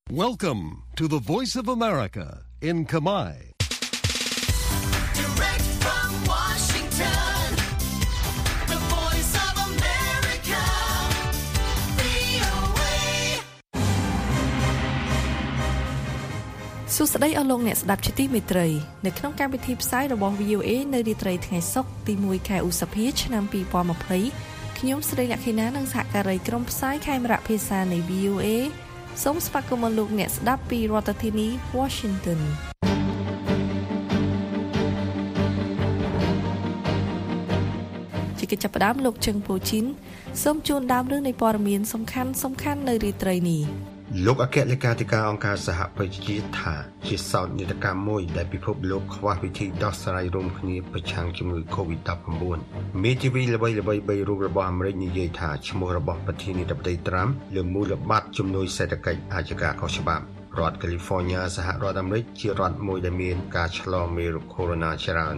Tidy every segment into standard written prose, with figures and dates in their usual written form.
Welcome to the Voice of America in Khmer. Direct from Washington, the Voice of America, VOA. សួស្តីអស់លោកអ្នកស្ដាប់ជាទីមេត្រីនៅក្នុងកម្មវិធីផ្សាយរបស់ VOA នៅរាត្រីថ្ងៃសុក្រទី1ខែឧសភាឆ្នាំ2020ខ្ញុំស្រីលក្ខិណានិងសហការីក្រុមផ្សាយខេមរៈភាសានៃ VOA សូមស្វាគមន៍លោកអ្នកស្ដាប់ពីរដ្ឋធានី Washington ជាកិច្ចចាប់ផ្ដើមលោកជឹងពូជីនសូមជូនដើមរឿងនៃព័ត៌មានសំខាន់នៅរាត្រីនេះលោកអគ្គលេខាធិការអង្គការសហប្រជាជាតិថាជាសោកនាដកម្មមួយដែលពិភពលោកខ្វះវិធីដោះស្រាយរួមគ្នាប្រឆាំងជំងឺ COVID-19 មេធាវីល្បីៗ3រូបរបស់អាមេរិកនិយាយថាឈ្មោះរបស់ប្រធានាធិបតីត្រាំលើមូលបត្រជំនួយសេដ្ឋកិច្ចអាចជាការខុសច្បាប់រដ្ឋ California សហរដ្ឋអាមេរិកជារដ្ឋមួយដែលមានការឆ្លងមេរោគ Corona ច្រើន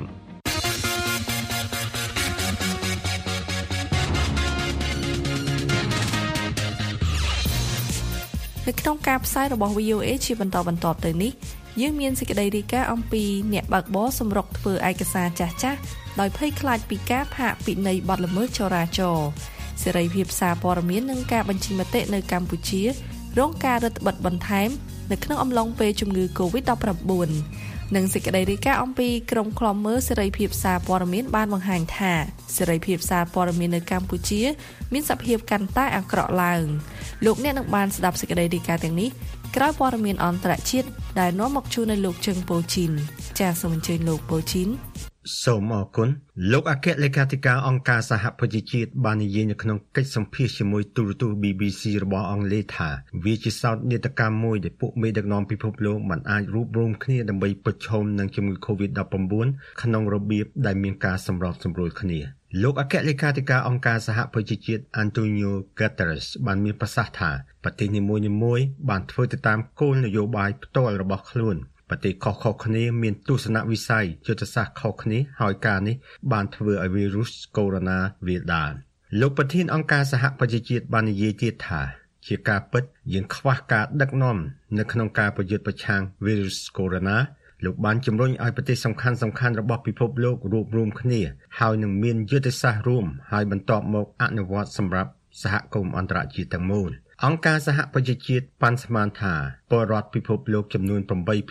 នៅក្នុងការផ្សាយរបស់ VOA ជាបន្តទៅនេះយើងមានសេចក្តីរាយការណ៍អំពីអ្នកបើកបរសម្រុកធ្វើឯកសារចាស់ដោយភ័យខ្លាចពីការផាកពិន័យបទល្មើសចរាចរណ៍សេរីភាពសារព័ត៌មាននិងការបញ្ចេញមតិនៅកម្ពុជារងការរឹតបន្តឹងបន្ថែមនៅក្នុងអំឡុងពេលជំងឺ COVID-19 និងសេចក្តីរាយការណ៍អំពីក្រុមឃ្លាំមើលសេរីភាពសារព័ត៌មានបានបង្ហាញថាសេរីភាពសារព័ត៌មាននៅកម្ពុជាមានសភាពកាន់តែអាក្រក់ឡើងលោកអ្នកនឹងបានស្ដាប់សេចក្តីរាយការណ៍ទាំងនេះក្រោយព័ត៌មានអន្តរជាតិដែលនាំមកជូននៅលោកជឹងពូជីនចាសសូមអញ្ជើញលោកពូជីនសូមអរគុណលោកអគ្គលេខាធិការអង្គការសហប្រជាជាតិបាននិយាយនៅក្នុងកិច្ចសម្ភាសន៍ជាមួយទូរទស្សន៍ BBC របស់អង់គ្លេសថាវាជាសោកនាដកម្មមួយដែលពួកមេដឹកនាំពិភពលោកមិនអាចរួបរวมគ្នាដើម្បីប្រឈមនឹងជំងឺ COVID-19 ក្នុងរបៀបដែលមានការសម្របសម្រួលគ្នាលោកអគ្គលេខាធិការអង្គការសហប្រជាជាតិ Antonio Guterres បានមានប្រសាសន៍ថាប្រទេសនីមួយៗបានធ្វើទៅតាមគោលនយោបាយផ្ទាល់របស់ខ្លួនប្រទេសខុសៗគ្នាមានទស្សនវិស័យយុទ្ធសាស្ត្រខុសគ្នាហើយការនេះបានធ្វើឲ្យវីរុសកូវីដ -19 វាដាលលោកប្រធានអង្គការសហប្រជាជាតិបាននិយាយទៀតថាជាការពិតយើងខ្វះការដឹកនាំនៅក្នុងការប្រយុទ្ធប្រឆាំងវីរុសកូវីដ -19 លោកបានជំរុញឲ្យប្រទេសសំខាន់ៗរបស់ពិភពលោករួបរวมគ្នាហើយនឹងមានយុទ្ធសាស្ត្ររួមហើយបន្ទាប់មកអនុវត្តសម្រាប់សហគមន៍អន្តរជាតិទាំងមូលអង្គការសហប្រជាជាតិប៉ាន់ស្មានថាពលរដ្ឋពិភពលោកចំនួន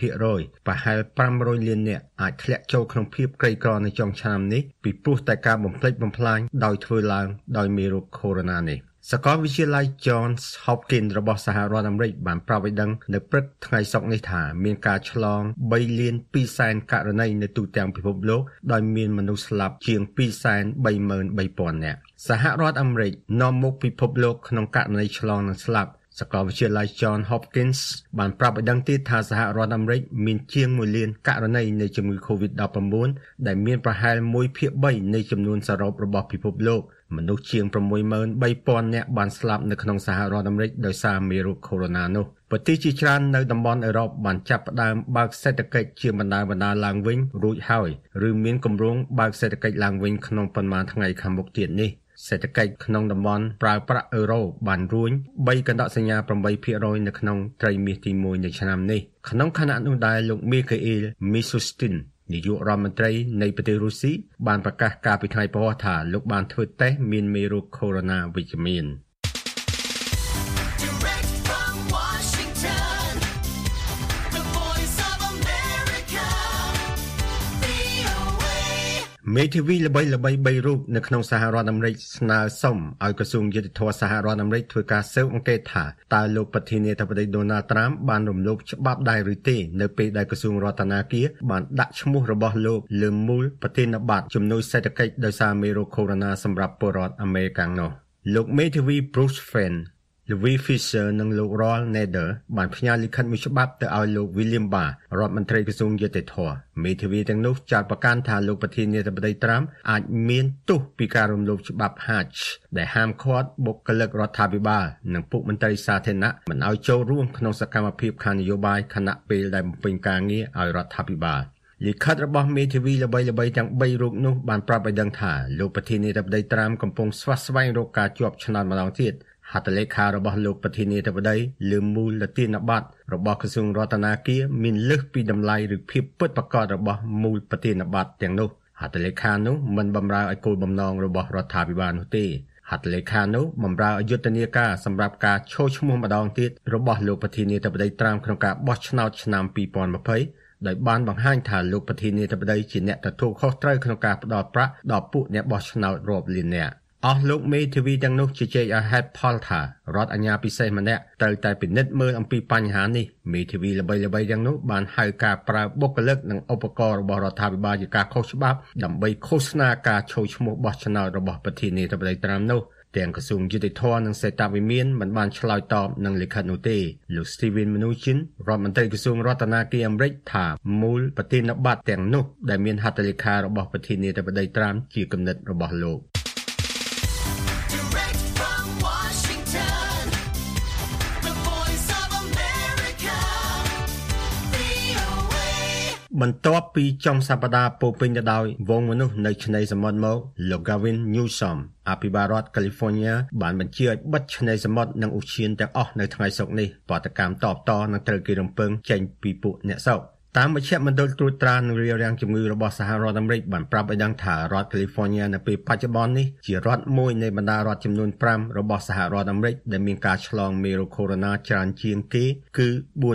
8% ប្រហែល500លាននាក់អាចធ្លាក់ចូលក្នុងភាពក្រីក្រនៅចុងឆ្នាំនេះពីព្រោះតែការបំផ្លិចបំផ្លាញដោយធ្វើឡើងដោយមេរោគ Corona នេះសាកលវិទ្យាល័យ Johns Hopkins របស់សហរដ្ឋអាមេរិកបានប្រាប់ឲ្យដឹងនៅព្រឹកថ្ងៃសុក្រនេះថាមានការឆ្លង 3 លាន 2 សែនករណីនៅទូទាំងពិភពលោកដោយមានមនុស្សស្លាប់ជាង 233,000 នាក់សហរដ្ឋអាមេរិកនាំមុខពិភពលោកក្នុងករណីឆ្លងនិងស្លាប់សាកលវិទ្យាល័យ Johns Hopkins បានប្រាប់ឲ្យដឹងទៀតថាសហរដ្ឋអាមេរិកមានជាង 1 លានករណីនៃជំងឺ COVID-19 ដែលមានប្រហែល 1/3 នៃចំនួនសរុបរបស់ពិភពលោកមនុស្សជាង 63,000 នាក់បានស្លាប់នៅក្នុងសហរដ្ឋអាមេរិកដោយសារមេរោគ Corona នោះប្រទេសជាច្រើននៅតំបន់អឺរ៉ុបបានចាប់ផ្ដើមបើកសេដ្ឋកិច្ចជាបណ្ដាឡើងវិញរួចហើយឬមានគម្រោងបើកសេដ្ឋកិច្ចឡើងវិញក្នុងប៉ុន្មានថ្ងៃខាងមុខទៀតនេះសេដ្ឋកិច្ចក្នុងតំបន់ប្រើប្រាក់អឺរ៉ូបានរួញ 3.8% នៅក្នុងត្រីមាសទី1នៃឆ្នាំនេះក្នុងខណៈនោះដែរលោក Mikhail Mishustin នាយករដ្ឋមន្ត្រីនៃប្រទេសរុស្ស៊ីបានប្រកាសកាលពីថ្ងៃព្រហស្បតិ៍ថាលោកបានធ្វើតេស្តមានមេរោគ Corona វិជ្ជមានមេធាវីល្បីៗ3រូបនៅក្នុងសហរដ្ឋអាមេរិកស្នើសុំឲ្យក្រសួងយុតិធម៌សហរដ្ឋអាមេរិកធ្វើការស៊ើបអង្កេតថាតើលោកប្រធានាធិបតី Donald Trump បានរំលោភច្បាប់ដែរឬទេនៅពេលដែលក្រសួងរដ្ឋាភិបាលបានដាក់ឈ្មោះរបស់លោកលើមូលប្រធានប័ត្រជំនួយសេដ្ឋកិច្ចដោយសារមេរោគ Corona សម្រាប់ពលរដ្ឋអាមេរិកាំងនោះលោកមេធាវី Bruce Fein Louis Fisher និងលោក Roald Nader បានផ្ញើលិខិតមួយច្បាប់ទៅឲ្យលោក William Barr រដ្ឋមន្ត្រីក្រសួងយុតិធម៌មេធាវីទាំងនោះចាត់ប្រកាន់ថាលោកប្រធានាធិបតី Trump អាចមានទោសពីការរំលោភច្បាប់ Hatch ដែលហាមឃាត់បុគ្គលិករដ្ឋាភិបាលនិងពួកមន្ត្រីសាធារណៈមិនឲ្យចូលរួមក្នុងសកម្មភាពខាងនយោបាយខណៈពេលដែលបំពេញការងារឲ្យរដ្ឋាភិបាលលិខិតរបស់មេធាវីល្បីៗទាំង3រូបនោះបានប្រាប់ឲ្យដឹងថាលោកប្រធានាធិបតី Trump កំពុងស្វះស្វែងរកការជាប់ឆ្នោតម្ដងទៀតហត្ថលេខារបស់លោកប្រធានាធិបតីលើមូលទានប័ត្ររបស់ក្រសួងរដ្ឋាភិបាលមានលើសពីតម្លៃឬភាពពិតប្រាកដរបស់មូលប្រធានបទទាំងនោះហត្ថលេខានោះមិនបម្រើឲ្យគោលបំណងរបស់រដ្ឋាភិបាលនោះទេហត្ថលេខានោះបម្រើឲ្យយុទ្ធនាការសម្រាប់ការឈរឈ្មោះម្ដងទៀតរបស់លោកប្រធានាធិបតីត្រាំក្នុងការបោះឆ្នោតឆ្នាំ2020ដោយបានបង្ហាញថាលោកប្រធានាធិបតីជាអ្នកទទួលខុសត្រូវក្នុងការផ្ដល់ប្រាក់ដល់ពួកអ្នកបោះឆ្នោតរាប់លាននាក់អស់លោកមេធាវីទាំងនោះជជែកឲ្យហេតុផលថារដ្ឋអាជ្ញាពិសេសម្នាក់ត្រូវតែពិនិត្យមើលអំពីបញ្ហានេះមេធាវីល្បីៗទាំងនោះបានហៅការប្រើបុគ្គលិកនិងឧបករណ៍របស់រដ្ឋាភិបាលជាការខុសច្បាប់ដើម្បីឃោសនាការចូលឈ្មោះបោះឆ្នោតរបស់ប្រធានាធិបតីត្រាំនោះទាំងក្រសួងយុតិធម៌និងសេដ្ឋវិមានមិនបានឆ្លើយតបនឹងលិខិតនោះទេលោក Steven Mnuchin រដ្ឋមន្ត្រីក្រសួងរដ្ឋាភិបាលអាមេរិកថាមូលប្រធានបទទាំងនោះដែលមានហត្ថលេខារបស់ប្រធានាធិបតីត្រាំជាគំនិតរបស់លោកបន្ទាប់ពីចុងសប្តាហ៍ពោពេញទៅដោយវងមនុស្សនៅឆ្នេរសមុទ្រមកលោក Gavin Newsom អភិបាលរដ្ឋ California បានបញ្ជាឲ្យបិទឆ្នេរសមុទ្រនិងឧទ្យានទាំងអស់នៅថ្ងៃសុក្រនេះបដកម្មតបតនឹងត្រូវគេរំពឹងចេញពីពួកអ្នកស្រុកតាមមជ្ឈមណ្ឌលត្រួតត្រានិងរារាំងជំងឺរបស់សហរដ្ឋអាមេរិកបានប្រាប់ឲ្យដឹងថារដ្ឋ California នៅពេលបច្ចុប្បន្ននេះជារដ្ឋមួយនៃបណ្ដារដ្ឋចំនួន5របស់សហរដ្ឋអាមេរិកដែលមានការឆ្លងមេរោគកូវីដ -19 ច្រើនជាងគេគឺ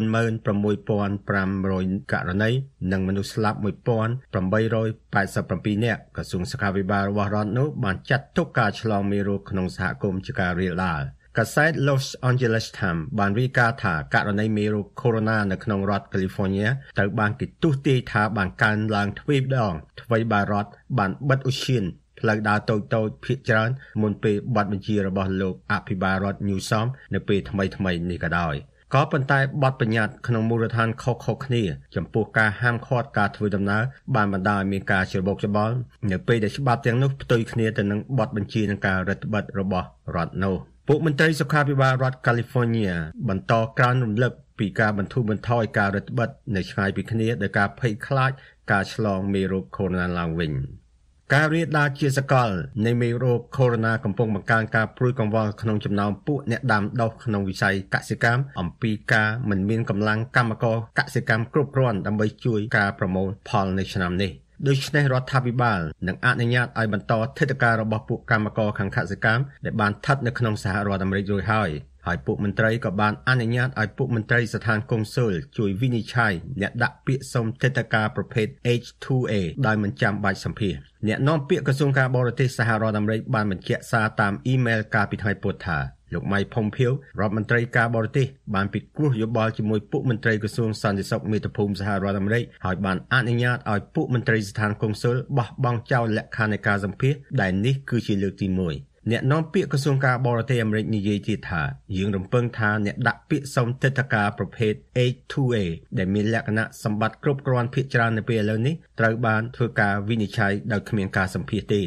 46,500 ករណីនិងមនុស្សស្លាប់ 1,887 នាក់ក្រសួងសុខាភិបាលរបស់រដ្ឋនោះបានចាត់ទុកការឆ្លងមេរោគក្នុងសហគមន៍ជាការរាលដាលកាសែត Los Angeles Times បានរាយការណ៍ថាករណីមេរោគកូវីដ -19 នៅក្នុងរដ្ឋ California ត្រូវបានគេទស្សន៍ទាយថាបានកើនឡើងទ្វេដងថ្មីបើរដ្ឋបានបិទឧទ្យានផ្លូវដើរតូចៗភាគច្រើនមុនពេលបទបញ្ជារបស់លោកអភិបាលរដ្ឋ Newsom នៅពេលថ្មីៗនេះក៏ដោយក៏ប៉ុន្តែបទបញ្ញត្តិក្នុងមូលដ្ឋានខុសៗគ្នាចំពោះការហាមឃាត់ការធ្វើដំណើរបានបណ្ដាលឲ្យមានការច្របូកច្របល់នៅពេលដែលច្បាប់ទាំងនោះផ្ទុយគ្នាទៅនឹងបទបញ្ជានឹងការរដ្ឋបិទរបស់រដ្ឋនោះពួកមន្ត្រីសុខាភិបាលរដ្ឋ California បន្តក្រើនរំលឹកពីការបន្ធូរបន្ថយការរដ្ឋបិទនៅឆ្ងាយពីគ្នាដោយការភ័យខ្លាចការឆ្លងមេរោគកូវីដ -19 ឡើងវិញការរាលដាលជាសកលនៃមេរោគកូវីដ -19 កំពុងបង្កើនការព្រួយកង្វល់ក្នុងចំណោមពួកអ្នកដាំដុះក្នុងវិស័យកសិកម្មអំពីការមិនមានកម្លាំងកម្មករកសិកម្មគ្រប់គ្រាន់ដើម្បីជួយការប្រមូលផលនៅឆ្នាំនេះដូច្នេះរដ្ឋាភិបាលនឹងអនុញ្ញាតឲ្យបន្តធិដ្ឋការរបស់ពួកកម្មករខាងកសិកម្មដែលបានស្ថិតនៅក្នុងសហរដ្ឋអាមេរិករួចហើយពួកមន្ត្រីក៏បានអនុញ្ញាតឲ្យពួកមន្ត្រីស្ថានកុងស៊ុលជួយវិនិច្ឆ័យអ្នកដាក់ពាក្យសុំទិដ្ឋាការប្រភេទ H2A ដោយមិនចាំបាច់សម្ភាសន៍អ្នកនាំពាក្យក្រសួងការបរទេសសហរដ្ឋអាមេរិកបានបញ្ជាក់សារតាមអ៊ីមែលកាលពីថ្ងៃពុធថាលោក Mike Pompeo រដ្ឋមន្ត្រីការបរទេសបានពិគ្រោះយោបល់ជាមួយពួកមន្ត្រីក្រសួងសន្តិសុខមាតុភូមិសហរដ្ឋអាមេរិកហើយបានអនុញ្ញាតឲ្យពួកមន្ត្រីស្ថានកុងស៊ុលបោះបង់ចោលលក្ខខណ្ឌនៃការសម្ភាសន៍ដែលនេះគឺជាលើកទី1អ្នកនាំពាក្យក្រសួងការបរទេសអាមេរិកនិយាយទៀតថាយើងរំពឹងថាអ្នកដាក់ពាក្យសុំទិដ្ឋាការប្រភេទ H2A ដែលមានលក្ខណៈសម្បត្តិគ្រប់គ្រាន់ភាគច្រើននៅពេលឥឡូវនេះត្រូវបានធ្វើការវិនិច្ឆ័យដោយគ្មានការសម្ភាសន៍ទេ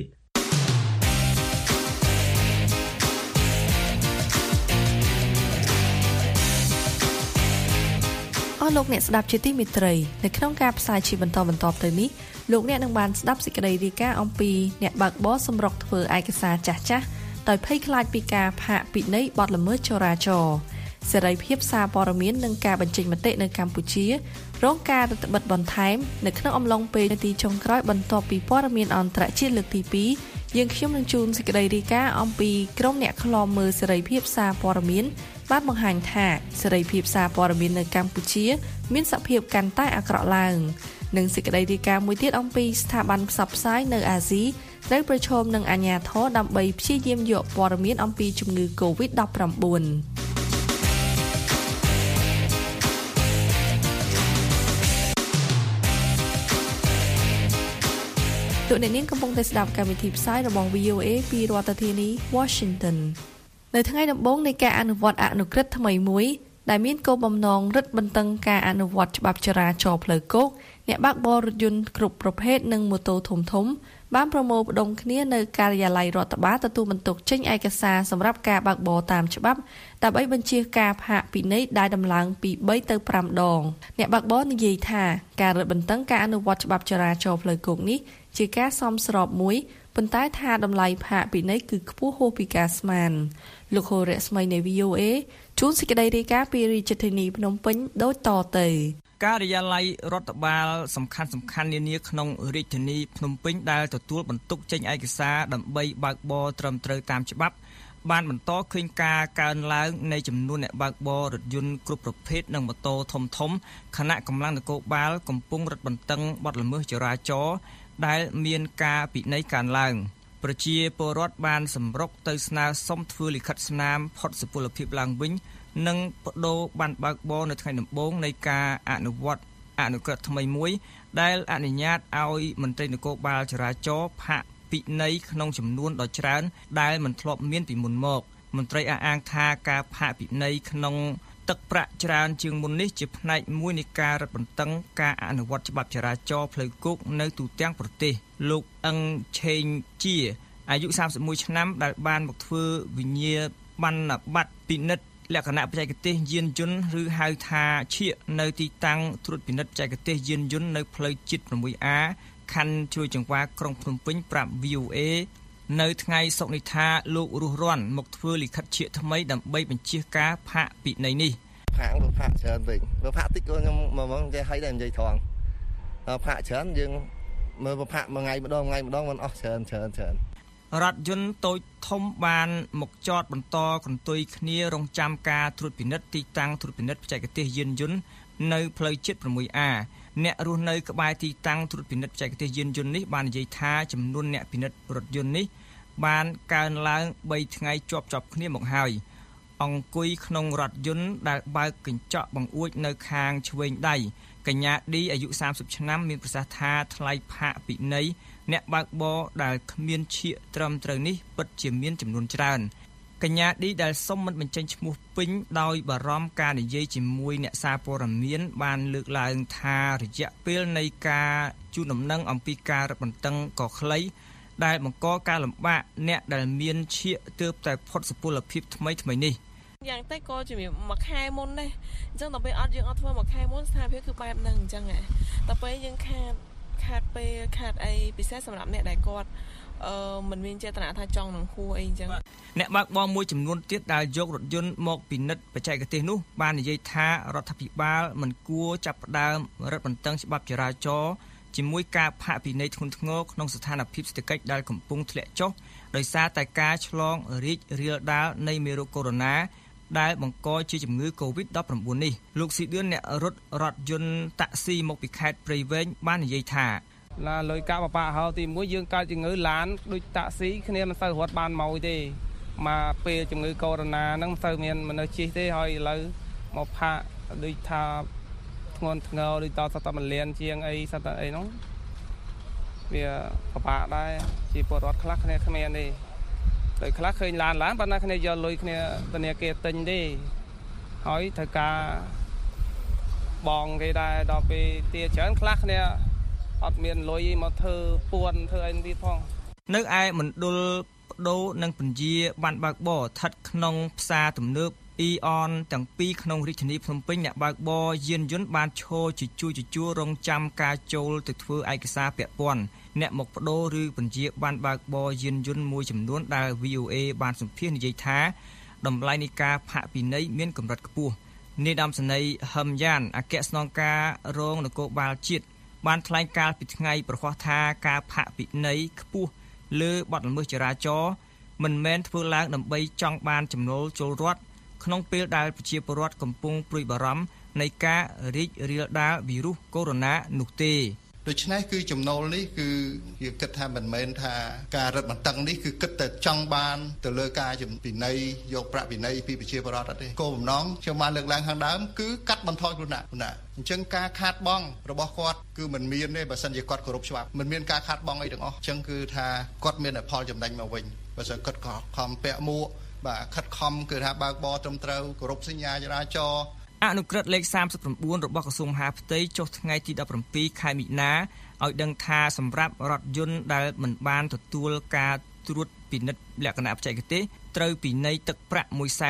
លោកអ្នកស្ដាប់ជាទីមេត្រីនៅក្នុងការផ្សាយជាបន្តទៅនេះលោកអ្នកនឹងបានស្ដាប់សេចក្តីរាយការណ៍អំពីអ្នកបើកបរសម្រុកធ្វើឯកសារចាស់ដោយភ័យខ្លាចពីការផាកពិន័យបទល្មើសចរាចរណ៍សេរីភាពសារព័ត៌មាននិងការបញ្ចេញមតិនៅកម្ពុជារងការរឹតបន្តឹងបន្ថែមនៅក្នុងអំឡុងពេលនាទីចុងក្រោយបន្ទាប់ពីព័ត៌មានអន្តរជាតិលើកទី2យើងខ្ញុំនឹងជូនសេចក្តីរាយការណ៍អំពីក្រុមអ្នកខ្លាំមើលសេរីភាពសារព័ត៌មានបានបង្ហាញថាសេរីភាពសារព័ត៌មាននៅកម្ពុជាមានសភាពកាន់តែអាក្រក់ឡើងនិងសេចក្តីរាយការណ៍មួយទៀតអំពីស្ថាប័នផ្សព្វផ្សាយនៅអាស៊ីត្រូវប្រឈមនឹងអាជ្ញាធរដើម្បីព្យាយាមយកព័ត៌មានអំពីជំងឺ COVID-19 លោកអ្នកនាងកំពុងតែស្ដាប់កម្មវិធីផ្សាយរបស់ VOA ពីរដ្ឋធានី Washington នៅថ្ងៃដំបូងនៃការអនុវត្តអនុក្រឹត្យថ្មីមួយដែលមានគោលបំណងរឹតបន្តឹងការអនុវត្តច្បាប់ចរាចរណ៍ផ្លូវគោកអ្នកបើកបររថយន្តគ្រប់ប្រភេទនិងម៉ូតូធំៗបានប្រមូលផ្ដុំគ្នានៅការិយាល័យរដ្ឋបាលទទួលបន្ទុកចេញឯកសារសម្រាប់ការបើកបរតាមច្បាប់ដើម្បីបញ្ជាការផាកពិន័យដែលដំឡើងពី3ទៅ5ដងអ្នកបើកបរនិយាយថាការរឹតបន្តឹងការអនុវត្តច្បាប់ចរាចរណ៍ផ្លូវគោកនេះជាការសមស្របមួយប៉ុន្តែថាតម្លៃផាកពិន័យគឺខ្ពស់ហួសពីការស្មានលោកហូរ៉ាស្មីនៃ VOA ជួនសេចក្តីរាយការណ៍ពីរាជធានីភ្នំពេញដូចតទៅការិយាល័យរដ្ឋបាលសំខាន់នានាក្នុងរាជធានីភ្នំពេញដែលទទួលបន្ទុកចេញឯកសារដើម្បីបើកបរត្រឹមត្រូវតាមច្បាប់បានបន្តឃើញការកើនឡើងនៃចំនួនអ្នកបើកបររថយន្តគ្រប់ប្រភេទនិងម៉ូតូធំខណៈកម្លាំងនគរបាលកំពុងរឹតបន្តឹងបទល្មើសចរាចរណ៍ដែលមានការពិន័យកើនឡើងប្រជាពលរដ្ឋបានសម្រុកទៅស្នើសុំធ្វើលិខិតស្នាមផុតសុពលភាពឡើងវិញនិងបដូរបានបើកបរនៅថ្ងៃដំបូងនៃការអនុវត្តអនុក្រឹត្យថ្មីមួយដែលអនុញ្ញាតឲ្យមន្ត្រីនគរបាលចរាចរណ៍ផាកពិន័យក្នុងចំនួនដ៏ច្រើនដែលមិនធ្លាប់មានពីមុនមកមន្ត្រីអះអាងថាការផាកពិន័យក្នុងទឹកប្រាក់ច្រើនជាងមុននេះជាផ្នែកមួយនៃការរឹតបន្តឹងការអនុវត្តច្បាប់ចរាចរណ៍ផ្លូវគោកនៅទូទាំងប្រទេសលោកអឹងឆេងជាអាយុ31ឆ្នាំដែលបានមកធ្វើវិញ្ញាបនបត្រពិនិត្យលក្ខណៈបច្ចេកទេសយានយន្តឬហៅថាឈៀកនៅទីតាំងត្រួតពិនិត្យបច្ចេកទេសយានយន្តនៅផ្លូវជាតិ 6A ខណ្ឌជ្រោយចង្វារក្រុងភ្នំពេញប្រាប់ VOA នៅថ្ងៃសុក្រនេះថាលោករស់រាន់មកធ្វើលិខិតឈៀកថ្មីដើម្បីបញ្ជាការផាកពិន័យនេះផាកច្រើនវិញបើផាកតិចក៏ខ្ញុំមកនិយាយឲ្យដែរនិយាយត្រង់ដល់ផាកច្រើនយើងមើលផាកមួយថ្ងៃម្ដងមិនអស់ច្រើនរថយន្តតូចធំបានមកចតបន្តកន្ទុយគ្នារងចាំការត្រួតពិនិត្យទីតាំងត្រួតពិនិត្យបច្ចេកទេសយានយន្តនៅផ្លូវជាតិ 6A អ្នករស់នៅក្បែរទីតាំងត្រួតពិនិត្យបច្ចេកទេសយានយន្តនេះបាននិយាយថាចំនួនអ្នកពិនិត្យរថយន្តនេះបានកើនឡើង3ថ្ងៃជាប់គ្នាមកហើយអង្គុយក្នុងរថយន្តដែលបើកកញ្ចក់បង្អួចនៅខាងឆ្វេងដៃកញ្ញាឌីអាយុ30ឆ្នាំមានប្រសាសន៍ថាថ្លៃផាកពិន័យអ្នកបើកបរដែលគ្មានឈៀកត្រឹមត្រូវនេះពិតជាមានចំនួនច្រើនកញ្ញាឌីដែលសុំមិនបញ្ចេញឈ្មោះពេញដោយបារម្ភការនិយាយជាមួយអ្នកសារព័ត៌មានបានលើកឡើងថារយៈពេលនៃការជូនដំណឹងអំពីការរឹតបន្តឹងក៏ខ្លីដែលបង្កការលំបាកអ្នកដែលមានឈៀកទើបតែផុតសុពលភាពថ្មីនេះយ៉ាងតែក៏ជំរាបមួយខែមុនដែរអញ្ចឹងដល់ពេលយើងអត់ធ្វើមួយខែមុនស្ថានភាពគឺបែបហ្នឹងអញ្ចឹងហ៎ដល់ពេលយើងខាតពេលខាតអីពិសេសសម្រាប់អ្នកដែលគាត់មិនមានចេតនាថាចង់នឹងហួរអីអញ្ចឹងអ្នកបើកបរមួយចំនួនទៀតដែលយករថយន្តមកពិនិត្យបច្ចេកទេសនោះបាននិយាយថារដ្ឋាភិបាលមិនគួរចាប់ផ្ដើមរឹតបន្តឹងច្បាប់ចរាចរណ៍ជាមួយការផាកពិន័យធ្ងន់ធ្ងរក្នុងស្ថានភាពសេដ្ឋកិច្ចដែលកំពុងធ្លាក់ចុះដោយសារតែការឆ្លងរីករាលដាលនៃមេរោគកូវីដ -19 ដែលបង្កជាជំងឺ COVID-19 នេះលោកស៊ីដឿនអ្នករត់រថយន្តតាក់ស៊ីមកពីខេត្តព្រៃវែងបាននិយាយថាឡាលុយកាក់បបាក់ហៅទី1យើងកើតជំងឺឡានដូចតាក់ស៊ីគ្នាមិនសូវរត់បានមកទេមកពេលជំងឺកូវីដ -19 ហ្នឹងមិនសូវមានមនុស្សជិះទេហើយឥឡូវមកផាកដូចថាធ្ងន់ធ្ងរដូចតសតមលានជាងអីសតអីហ្នឹងវាបបាក់ដែរជាពលរដ្ឋខ្លះគ្នាគ្មានទេដោយខ្លះឃើញឡានប៉ុន្តែគ្នាយកលុយគ្នាធនាគារទិញទេហើយត្រូវការបងគេដែរដល់ពេលទាច្រើនខ្លះគ្នាអត់មានលុយមកធ្វើពួនធ្វើអីទៀតផងនៅឯមណ្ឌលបដូរនិងពន្យាបានបើកបរស្ថិតក្នុងផ្សារទំនើបអ៊ីអនទាំងពីរក្នុងរាជធានីភ្នំពេញអ្នកបើកបរយានយន្តបានឈរជាជួររងចាំការចូលទៅធ្វើឯកសារពាក់ព័ន្ធអ្នកមកបដូរឬពន្យាបានបើកបរយានយន្តមួយចំនួនដែល VOA បានសម្ភាសន៍និយាយថាតម្លៃនៃការផាកពិន័យមានកម្រិតខ្ពស់នាយឧត្តមសេនីយ៍ហឹមយ៉ានអគ្គស្នងការរងនគរបាលជាតិបានថ្លែងការពីថ្ងៃប្រកាសថាការផាកពិន័យខ្ពស់លើបទល្មើសចរាចរណ៍មិនមែនធ្វើឡើងដើម្បីចង់បានចំណូលចូលរដ្ឋក្នុងពេលដែលប្រជាពលរដ្ឋកំពុងព្រួយបារម្ភនៃការរីករាលដាលវីរុសកូវីដ -19 នោះទេដូច្នេះគឺចំណូលនេះគឺវាគិតថាមិនមែនថាការរឹតបន្តឹងនេះគឺគិតតែចង់បានទៅលើការពិន័យយកប្រាក់ពិន័យពីប្រជាពលរដ្ឋអត់ទេគោលបំណងខ្ញុំបានលើកឡើងខាងដើមគឺកាត់បន្ថយគ្រោះថ្នាក់អញ្ចឹងការខាតបង់របស់គាត់គឺមិនមានទេបើសិនជាគាត់គោរពច្បាប់មិនមានការខាតបង់អីទាំងអស់អញ្ចឹងគឺថាគាត់មានតែផលចំណេញមកវិញបើសិនគាត់ខំពាក់មួកបាទខិតខំគឺថាបើកបរត្រឹមត្រូវគោរពសញ្ញាចរាចរណ៍អនុក្រឹត្យលេខ39របស់ក្រសួងមហាផ្ទៃចុះថ្ងៃទី17ខែមិនិនាឲ្យដឹងថាសម្រាប់រថយន្តដែលមិនបានទទួលការត្រួតពិនិត្យលក្ខណៈបច្ចេកទេសត្រូវពិន័យទឹកប្រាក់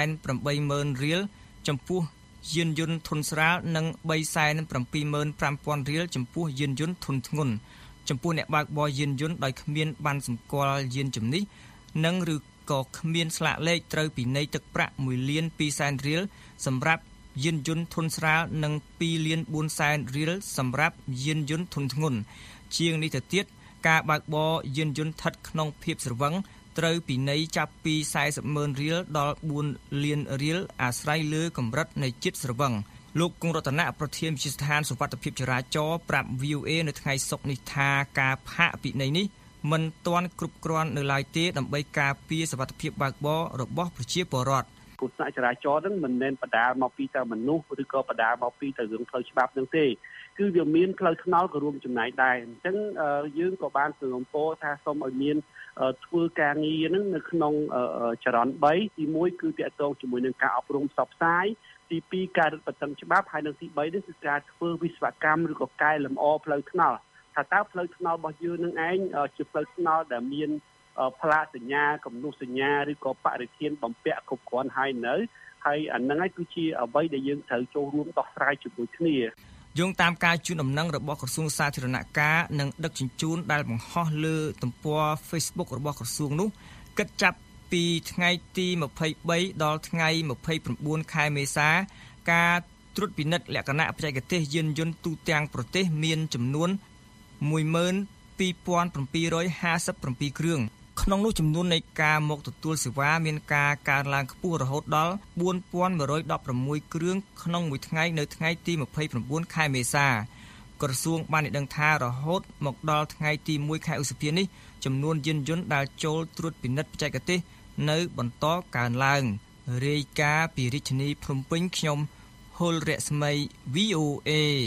180,000 រៀលចំពោះយានយន្តធុនស្រាលនិង 375,000 រៀលចំពោះយានយន្តធុនធ្ងន់ចំពោះអ្នកបើកបរយានយន្តដោយគ្មានប័ណ្ណសម្គាល់យានជំនិះនិងឬក៏គ្មានស្លាកលេខត្រូវពិន័យទឹកប្រាក់1,200,000 រៀលសម្រាប់យានយន្តធុនស្រាលនិង2,400,000 រៀលសម្រាប់យានយន្តធុនធ្ងន់ជាងនេះទៅទៀតការបើកបរយានយន្តស្ថិតក្នុងភាពស្រវឹងត្រូវពិន័យចាប់ពី 40,000 រៀលដល់4 លានរៀលអាស្រ័យលើកម្រិតនៃជាតិស្រវឹងលោកគង់រតនៈប្រធានវិទ្យាស្ថានសុវត្ថិភាពចរាចរណ៍ប្រាប់ VOA នៅថ្ងៃសុក្រនេះថាការផាកពិន័យនេះមិនទាន់គ្រប់គ្រាន់នៅឡើយទេដើម្បីការពារសុវត្ថិភាពបើកបររបស់ប្រជាពលរដ្ឋគ្រោះថ្នាក់ចរាចរណ៍ហ្នឹងមិនមែនបដាលមកពីតែមនុស្សឬក៏បដាលមកពីតែរឿងផ្លូវច្បាប់ហ្នឹងទេគឺវាមានផ្លូវថ្នល់ក៏រួមចំណែកដែរអញ្ចឹងយើងក៏បានសំណូមពរថាសូមឲ្យមានធ្វើការងារហ្នឹងនៅក្នុងចរន្ត3ទី1គឺទាក់ទងជាមួយនឹងការអប់រំផ្សព្វផ្សាយទី2ការរឹតបន្តឹងច្បាប់ហើយនិងទី3នេះគឺការធ្វើវិស្វកម្មឬក៏កែលម្អផ្លូវថ្នល់ថាតើផ្លូវថ្នល់របស់យើងនឹងឯងជាផ្លូវថ្នល់ដែលមានផ្លាកសញ្ញាគំនូសសញ្ញាឬក៏បរិធានបំពាក់គ្រប់គ្រាន់ហើយនៅហើយអាហ្នឹងឯងគឺជាអ្វីដែលយើងត្រូវចូលរួមដោះស្រាយជាមួយគ្នាយោងតាមការជូនដំណឹងរបស់ក្រសួងសាធារណការនិងដឹកជញ្ជូនដែលបង្ហោះលើទំព័រ Facebook របស់ក្រសួងនោះគិតចាប់ពីថ្ងៃទី23ដល់ថ្ងៃ29ខែមេសាការត្រួតពិនិត្យលក្ខណៈបច្ចេកទេសយានយន្តទូទាំងប្រទេសមានចំនួន 12,757 គ្រឿងក្នុងនោះចំនួននៃការមកទទួលសេវាមានការកើនឡើងខ្ពស់រហូតដល់ 4,116 គ្រឿងក្នុងមួយថ្ងៃនៅថ្ងៃទី29ខែមេសាក្រសួងបានដឹងថារហូតមកដល់ថ្ងៃទី1ខែឧសភានេះចំនួនយានយន្តដែលចូលត្រួតពិនិត្យបច្ចេកទេសនៅបន្តកើនឡើងរាយការណ៍ពីរាជធានីភ្នំពេញខ្ញុំហុលរស្មី VOA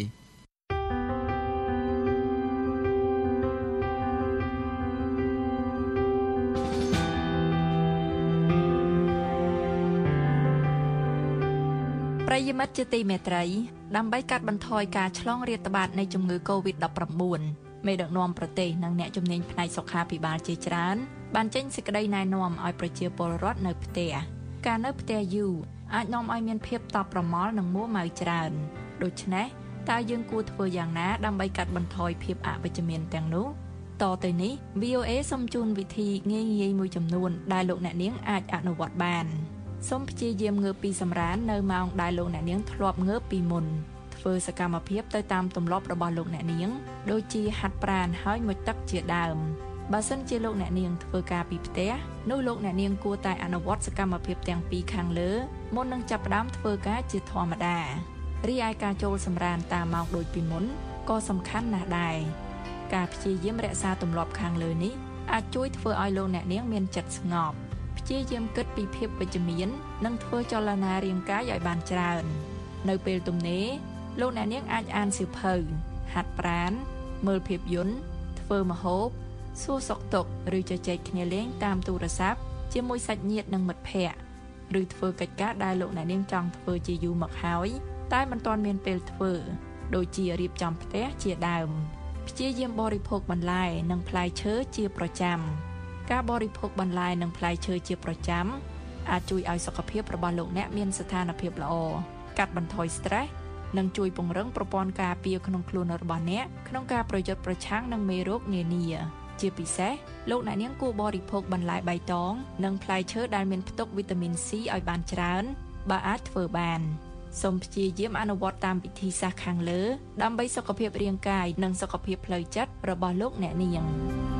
ប្រិយមិត្តជាទីមេត្រីដើម្បីកាត់បន្ថយការឆ្លងរាតត្បាតនៃជំងឺ COVID-19 មេដឹកនាំប្រទេសនិងអ្នកជំនាញផ្នែកសុខាភិបាលជាច្រើនបានចេញសេចក្តីណែនាំឲ្យប្រជាពលរដ្ឋនៅផ្ទះការនៅផ្ទះយូរអាចនាំឲ្យមានភាពតប់ប្រមល់និងមួម៉ៅច្រើនដូច្នេះតើយើងគួរធ្វើយ៉ាងណាដើម្បីកាត់បន្ថយភាពអវិជ្ជមានទាំងនោះតទៅនេះ VOA សូមជូនវិធីងាយៗមួយចំនួនដែលលោកអ្នកនាងអាចអនុវត្តបានសូមព្យាយាមងើបពីសម្រាននៅម៉ោងដែលលោកអ្នកនាងធ្លាប់ងើបពីមុនធ្វើសកម្មភាពទៅតាមទម្លាប់របស់លោកអ្នកនាងដូចជាហាត់ប្រាណហើយមុជទឹកជាដើមបើសិនជាលោកអ្នកនាងធ្វើការពីផ្ទះនោះលោកអ្នកនាងគួរតែអនុវត្តសកម្មភាពទាំងពីរខាងលើមុននឹងចាប់ផ្ដើមធ្វើការជាធម្មតារីឯការចូលសម្រានតាមម៉ោងដូចពីមុនក៏សំខាន់ណាស់ដែរការព្យាយាមរក្សាទម្លាប់ខាងលើនេះអាចជួយធ្វើឲ្យលោកអ្នកនាងមានចិត្តស្ងប់ព្យាយាមគិតពីភាពវិជ្ជមាននិងធ្វើចលនារាងកាយឲ្យបានច្រើននៅពេលទំនេរលោកអ្នកនាងអាចអានសៀវភៅហាត់ប្រាណមើលភាពយន្តធ្វើម្ហូបសួរសុខទុក្ខឬជជែកគ្នាលេងតាមទូរស័ព្ទជាមួយសាច់ញាតិនិងមិត្តភ័ក្តិឬធ្វើកិច្ចការដែលលោកអ្នកនាងចង់ធ្វើជាយូរមកហើយតែមិនទាន់មានពេលធ្វើដូចជារៀបចំផ្ទះជាដើមព្យាយាមបរិភោគបន្លែនិងផ្លែឈើជាប្រចាំការបរិភោគបន្លែនិងផ្លែឈើជាប្រចាំអាចជួយឲ្យសុខភាពរបស់លោកអ្នកមានស្ថានភាពល្អកាត់បន្ថយ stress និងជួយពង្រឹងប្រព័ន្ធការពារក្នុងខ្លួនរបស់អ្នកក្នុងការប្រយុទ្ធប្រឆាំងនឹងមេរោគនានាជាពិសេសលោកអ្នកនាងគួរបរិភោគបន្លែបៃតងនិងផ្លែឈើដែលមានផ្ទុកវីតាមីន C ឲ្យបានច្រើនបើអាចធ្វើបានសូមព្យាយាមអនុវត្តតាមវិធីសាស្ត្រខាងលើដើម្បីសុខភាពរាងកាយនិងសុខភាពផ្លូវចិត្តរបស់លោកអ្នកនាង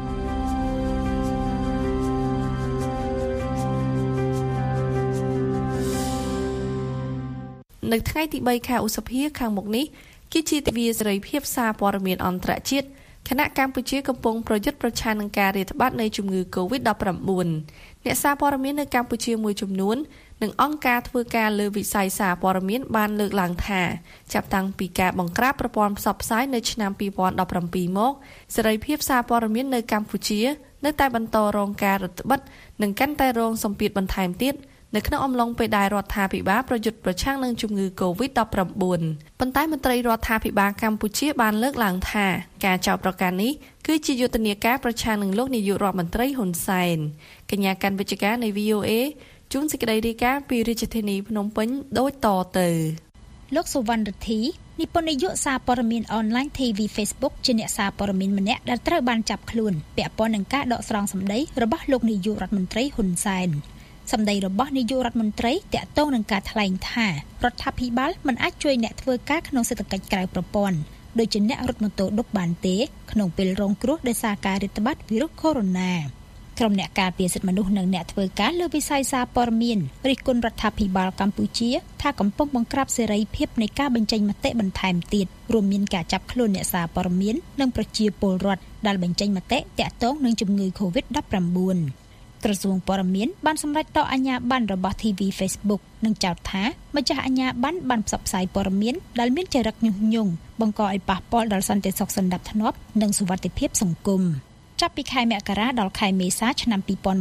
នៅថ្ងៃទី3ខែឧសភាខាងមុខនេះគឺជាទិវាសេរីភាពសារព័ត៌មានអន្តរជាតិគណៈកម្ពុជាកំពុងប្រយុទ្ធប្រឆាំងនឹងការរាតត្បាតនៃជំងឺ COVID-19 អ្នកសារព័ត៌មាននៅកម្ពុជាមួយចំនួននិងអង្គការធ្វើការលើវិស័យសារព័ត៌មានបានលើកឡើងថាចាប់តាំងពីការបង្ក្រាបប្រព័ន្ធផ្សព្វផ្សាយនៅឆ្នាំ2017មកសេរីភាពសារព័ត៌មាននៅកម្ពុជានៅតែបន្តរងការរឹតបន្តឹងនិងកាន់តែរងសម្ពាធបន្ថែមទៀតនៅក្នុងអំឡុងពេលដែលរដ្ឋាភិបាលប្រយុទ្ធប្រឆាំងនឹងជំងឺ COVID-19 ប៉ុន្តែមន្ត្រីរដ្ឋាភិបាលកម្ពុជាបានលើកឡើងថាការចោទប្រកាន់នេះគឺជាយុទ្ធនាការប្រឆាំងនឹងលោកនាយករដ្ឋមន្ត្រីហ៊ុនសែនកញ្ញាកាន់វិជ្ជការនៃ VOA ជូនសេចក្តីរាយការណ៍ពីរាជធានីភ្នំពេញដូចតទៅលោកសុវណ្ណរិទ្ធីនិពន្ធនាយកសារព័ត៌មានអនឡាញ TV Facebook ជាអ្នកសារព័ត៌មានម្នាក់ដែលត្រូវបានចាប់ខ្លួនពាក់ព័ន្ធនឹងការដកស្រង់សម្ដីរបស់លោកនាយករដ្ឋមន្ត្រីហ៊ុនសែនសម្ដីរបស់នាយករដ្ឋមន្ត្រីតាក់ទងនឹងការថ្លែងថារដ្ឋាភិបាលមិនអាចជួយអ្នកធ្វើការក្នុងសេដ្ឋកិច្ចក្រៅប្រព័ន្ធដូចជាអ្នករត់ម៉ូតូឌុបបានទេក្នុងពេលរងគ្រោះដោយសារការរាតត្បាតវីរុសកូវីដ -19 ក្រុមអ្នកការពារសិទ្ធិមនុស្សនិងអ្នកធ្វើការលើវិស័យសារព័ត៌មានរិះគន់រដ្ឋាភិបាលកម្ពុជាថាកំពុងបង្ក្រាបសេរីភាពនៃការបញ្ចេញមតិបន្ថែមទៀតរួមមានការចាប់ខ្លួនអ្នកសារព័ត៌មាននិងប្រជាពលរដ្ឋដែលបញ្ចេញមតិតាក់ទងនឹងជំងឺ COVID-19 ក្រសួងព័ត៌មានបានសម្រេចដកអាជ្ញាប័ណ្ណរបស់ TV Facebook និងចោទថាម្ចាស់អាជ្ញាប័ណ្ណបានផ្សព្វផ្សាយព័ត៌មានដែលមានចរិតញុះញង់បង្កឲ្យប៉ះពាល់ដល់សន្តិសុខសណ្ដាប់ធ្នាប់និងសុវត្ថិភាពសង្គមចាប់ពីខែមករាដល់ខែមេសាឆ្នាំ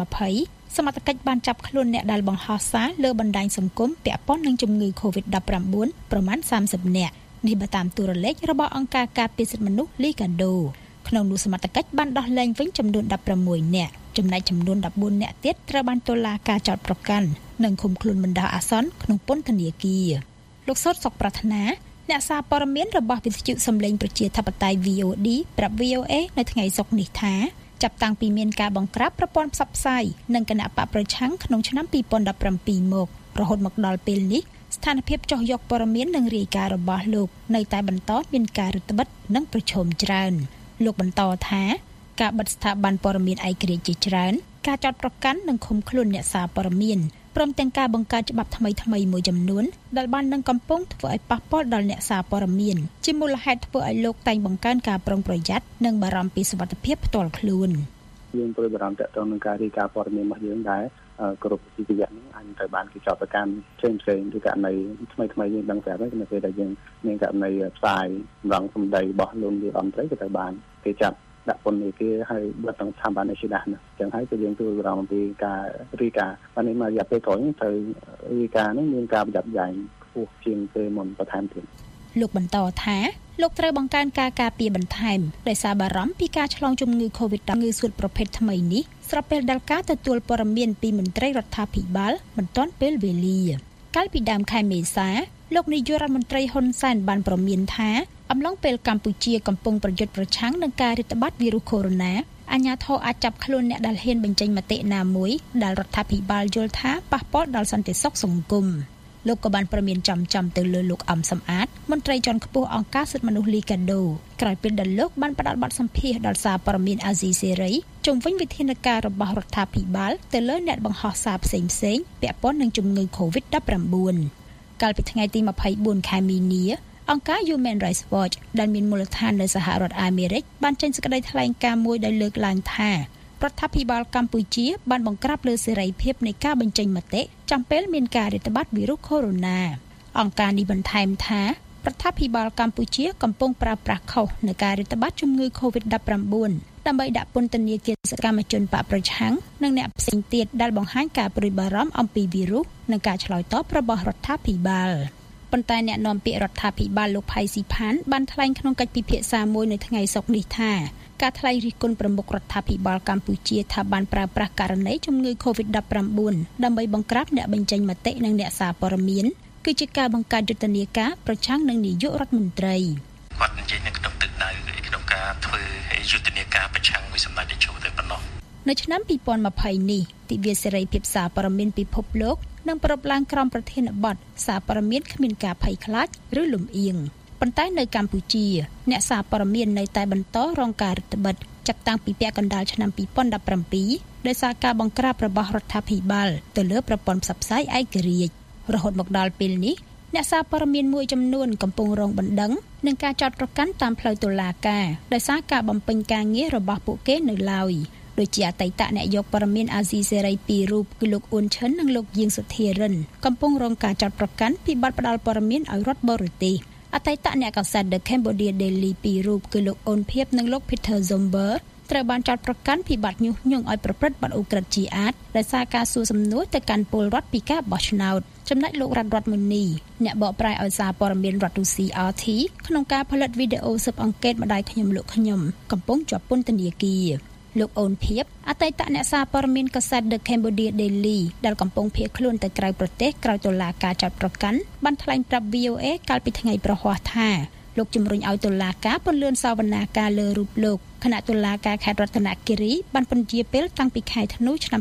2020សមត្ថកិច្ចបានចាប់ខ្លួនអ្នកដែលបង្ហោះសារលើបណ្ដាញសង្គមពាក់ព័ន្ធនឹងជំងឺ COVID-19 ប្រមាណ30នាក់នេះបើតាមតួលេខរបស់អង្គការការពារសិទ្ធិមនុស្ស Liga do ក្នុងនោះសមត្ថកិច្ចបានដោះលែងវិញចំនួន16នាក់ចំណែកចំនួន14នាក់ទៀតត្រូវបានតុលាការចោទប្រកាន់និងឃុំខ្លួនបណ្ដោះអាសន្នក្នុងពន្ធនាគារលោកសុតសុកប្រាថ្នាអ្នកសារព័ត៌មានរបស់វិទ្យុសំឡេងប្រជាធិបតេយ្យ VOD ប្រាប់ VOA នៅថ្ងៃសុក្រនេះថាចាប់តាំងពីមានការបង្ក្រាបប្រព័ន្ធផ្សព្វផ្សាយនិងគណៈបកប្រឆាំងក្នុងឆ្នាំ2017មករហូតមកដល់ពេលនេះស្ថានភាពចុះយកព័ត៌មាននិងរាយការណ៍របស់លោកនៅតែបន្តមានការរឹតបន្តឹងនិងប្រឈមច្រើនលោកបន្តថាការបិទស្ថាប័នព័ត៌មានឯករាជ្យជាច្រើនការចោទប្រកាន់និងឃុំខ្លួនអ្នកសារព័ត៌មានព្រមទាំងការបង្កើតច្បាប់ថ្មីៗមួយចំនួនដែលបាននឹងកំពុងធ្វើឲ្យប៉ះពាល់ដល់អ្នកសារព័ត៌មានជាមូលហេតុធ្វើឲ្យលោកតែងបង្កើនការប្រុងប្រយ័ត្ននិងបារម្ភពីសុវត្ថិភាពផ្ទាល់ខ្លួនយើងព្រួយបារម្ភតទៅនឹងការរាយការណ៍ព័ត៌មានរបស់យើងដែរគ្រប់វិទ្យាហ្នឹងអាចត្រូវបានគេចោទប្រកាន់ផ្សេងៗឬករណីថ្មីៗយើងដឹងស្រាប់ហើយនៅពេលដែលយើងមានករណីផ្សាយសម្រងសម្ដីរបស់លោកនាយរដ្ឋមន្ត្រីក៏ត្រូវបានគេចាប់ដាក់ពន្ធនាគារហើយបិទទាំងស្ថាប័នឯករាជ្យណាអញ្ចឹងហើយក៏យើងទូលបារម្ភពីការរាយការណ៍បាននេះមករយៈពេលក្រោយត្រូវរាយការណ៍នេះមានការប្រយ័ត្នប្រយែងខ្ពស់ជាងពេលមុនបន្ថែមទៀតលោកបន្តថាលោកត្រូវបង្កើនការការពារបន្ថែមដោយសារបារម្ភពីការឆ្លងជំងឺ COVID-19 ងឺសួតប្រភេទថ្មីនេះស្របពេលដែលការទទួលព័ត៌មានពីមន្ត្រីរដ្ឋាភិបាលមិនទាន់ពេលវេលាកាលពីដើមខែមេសាលោកនាយករដ្ឋមន្ត្រីហ៊ុនសែនបានប្រមានថាអំឡុងពេលកម្ពុជាកំពុងប្រយុទ្ធប្រឆាំងនឹងការរាតត្បាតវីរុសកូវីដ -19 អាជ្ញាធរអាចចាប់ខ្លួនអ្នកដែលហ៊ានបញ្ចេញមតិណាមួយដែលរដ្ឋាភិបាលយល់ថាប៉ះពាល់ដល់សន្តិសុខសង្គមលោកក៏បានប្រមានចំទៅលើលោកអំសំអាតមន្ត្រីជាន់ខ្ពស់អង្គការសិទ្ធិមនុស្ស Liga do ក្រោយពេលដែលលោកបានផ្ដល់បទសម្ភាសន៍ដល់សារព័ត៌មានអាស៊ីសេរីជុំវិញវិធានការរបស់រដ្ឋាភិបាលទៅលើអ្នកបង្ហោះសារផ្សេងៗពាក់ព័ន្ធនឹងជំងឺ COVID-19 កាលពីថ្ងៃទី24ខែមីនាអង្គការ Human Rights Watch ដែលមានមូលដ្ឋាននៅសហរដ្ឋអាមេរិកបានចេញសេចក្តីថ្លែងការណ៍មួយដែលលើកឡើងថារដ្ឋាភិបាលកម្ពុជាបានបង្ក្រាបលើសេរីភាពនៃការបញ្ចេញមតិចំពេលមានការរាតត្បាតវីរុសកូវីដ -19 អង្គការនេះបន្ថែមថារដ្ឋាភិបាលកម្ពុជាកំពុងប្រើប្រាស់ខុសនៅការរាតត្បាតជំងឺ COVID-19 ដើម្បីដាក់ពន្ធនាគារសកម្មជនបកប្រឆាំងនិងអ្នកផ្សេងទៀតដែលបង្ហាញការព្រួយបារម្ភអំពីវីរុសនិងការឆ្លើយតបរបស់រដ្ឋាភិបាលប៉ុន្តែអ្នកនាំពាក្យរដ្ឋាភិបាលលោកផៃស៊ីផានបានថ្លែងក្នុងកិច្ចពិភាក្សាមួយនៅថ្ងៃសុក្រនេះថាការថ្លែងរិះគន់ប្រមុខរដ្ឋាភិបាលកម្ពុជាថាបានប្រើប្រាស់ករណីជំងឺ COVID-19 ដើម្បីបង្ក្រាបអ្នកបញ្ចេញមតិនិងអ្នកសារព័ត៌មានគឺជាការបង្កើតយុទ្ធនាការប្រឆាំងនឹងនាយករដ្ឋមន្ត្រីគាត់និយាយនៅក្នុងទឹកដៅក្នុងការធ្វើយុទ្ធនាការប្រឆាំងមួយសម្ដេចតេជោតែប៉ុណ្ណោះនៅឆ្នាំ2020នេះទិវាសេរីភាពសារព័ត៌មានពិភពលោកនឹងប្រពឡើងក្រោមប្រធានបទសារព័ត៌មានគ្មានការភ័យខ្លាចឬលំអៀងប៉ុន្តែនៅកម្ពុជាអ្នកសារព័ត៌មាននៅតែបន្តរងការរឹតបន្តឹងចាប់តាំងពីពាក់កណ្ដាលឆ្នាំ2017ដោយសារការបង្ក្រាបរបស់រដ្ឋាភិបាលទៅលើប្រព័ន្ធផ្សព្វផ្សាយឯករាជ្យរហូតមកដល់ពេលនេះអ្នកសារព័ត៌មានមួយចំនួនកំពុងរងបណ្ដឹងនឹងការចោទប្រកាន់តាមផ្លូវតុលាការដោយសារការបំពេញការងាររបស់ពួកគេនៅឡើយដូចជាអតីតអ្នកយកព័ត៌មានអាស៊ីសេរីពីររូបគឺលោកអ៊ុនឈិននិងលោកយាងសុធារិនកំពុងរងការចោទប្រកាន់ពីបទផ្ដាល់ព័ត៌មានឲ្យរដ្ឋបរទេសអតីតអ្នកកាសែត The Cambodia Daily ពីររូបគឺលោកអូនភៀបនិងលោក Peter Zomber ត្រូវបានចោទប្រកាន់ពីបទញុះញង់ឲ្យប្រព្រឹត្តបទឧក្រិដ្ឋជាអាតដោយសារការសួរសំណួរទៅកាន់ពលរដ្ឋពីការបោះឆ្នោតចំណែកលោករតមុនីអ្នកបកប្រែឲ្យសារព័ត៌មានរដ្ឋរុស្ស៊ី RT ក្នុងការផលិតវីដេអូស៊ើបអង្កេតម្ដាយខ្ញុំលោកខ្ញុំកំពុងជាប់ពន្ធនាគារលោកអូនភៀបអតីតអ្នកសារព័ត៌មានកាសែត The Cambodia Daily ដែលកំពុងភៀសខ្លួនទៅក្រៅប្រទេសក្រោយតុលាការចាត់ប្រកាន់បានថ្លែងប្រាប់ VOA កាលពីថ្ងៃប្រហ័សថាលោកជំរុញឲ្យតុលាការពន្លឿនសវនាការលើរូបលោកគណៈតុលាការខេត្តរតនគិរីបានពន្យាពេលតាំងពីខែធ្នូឆ្នាំ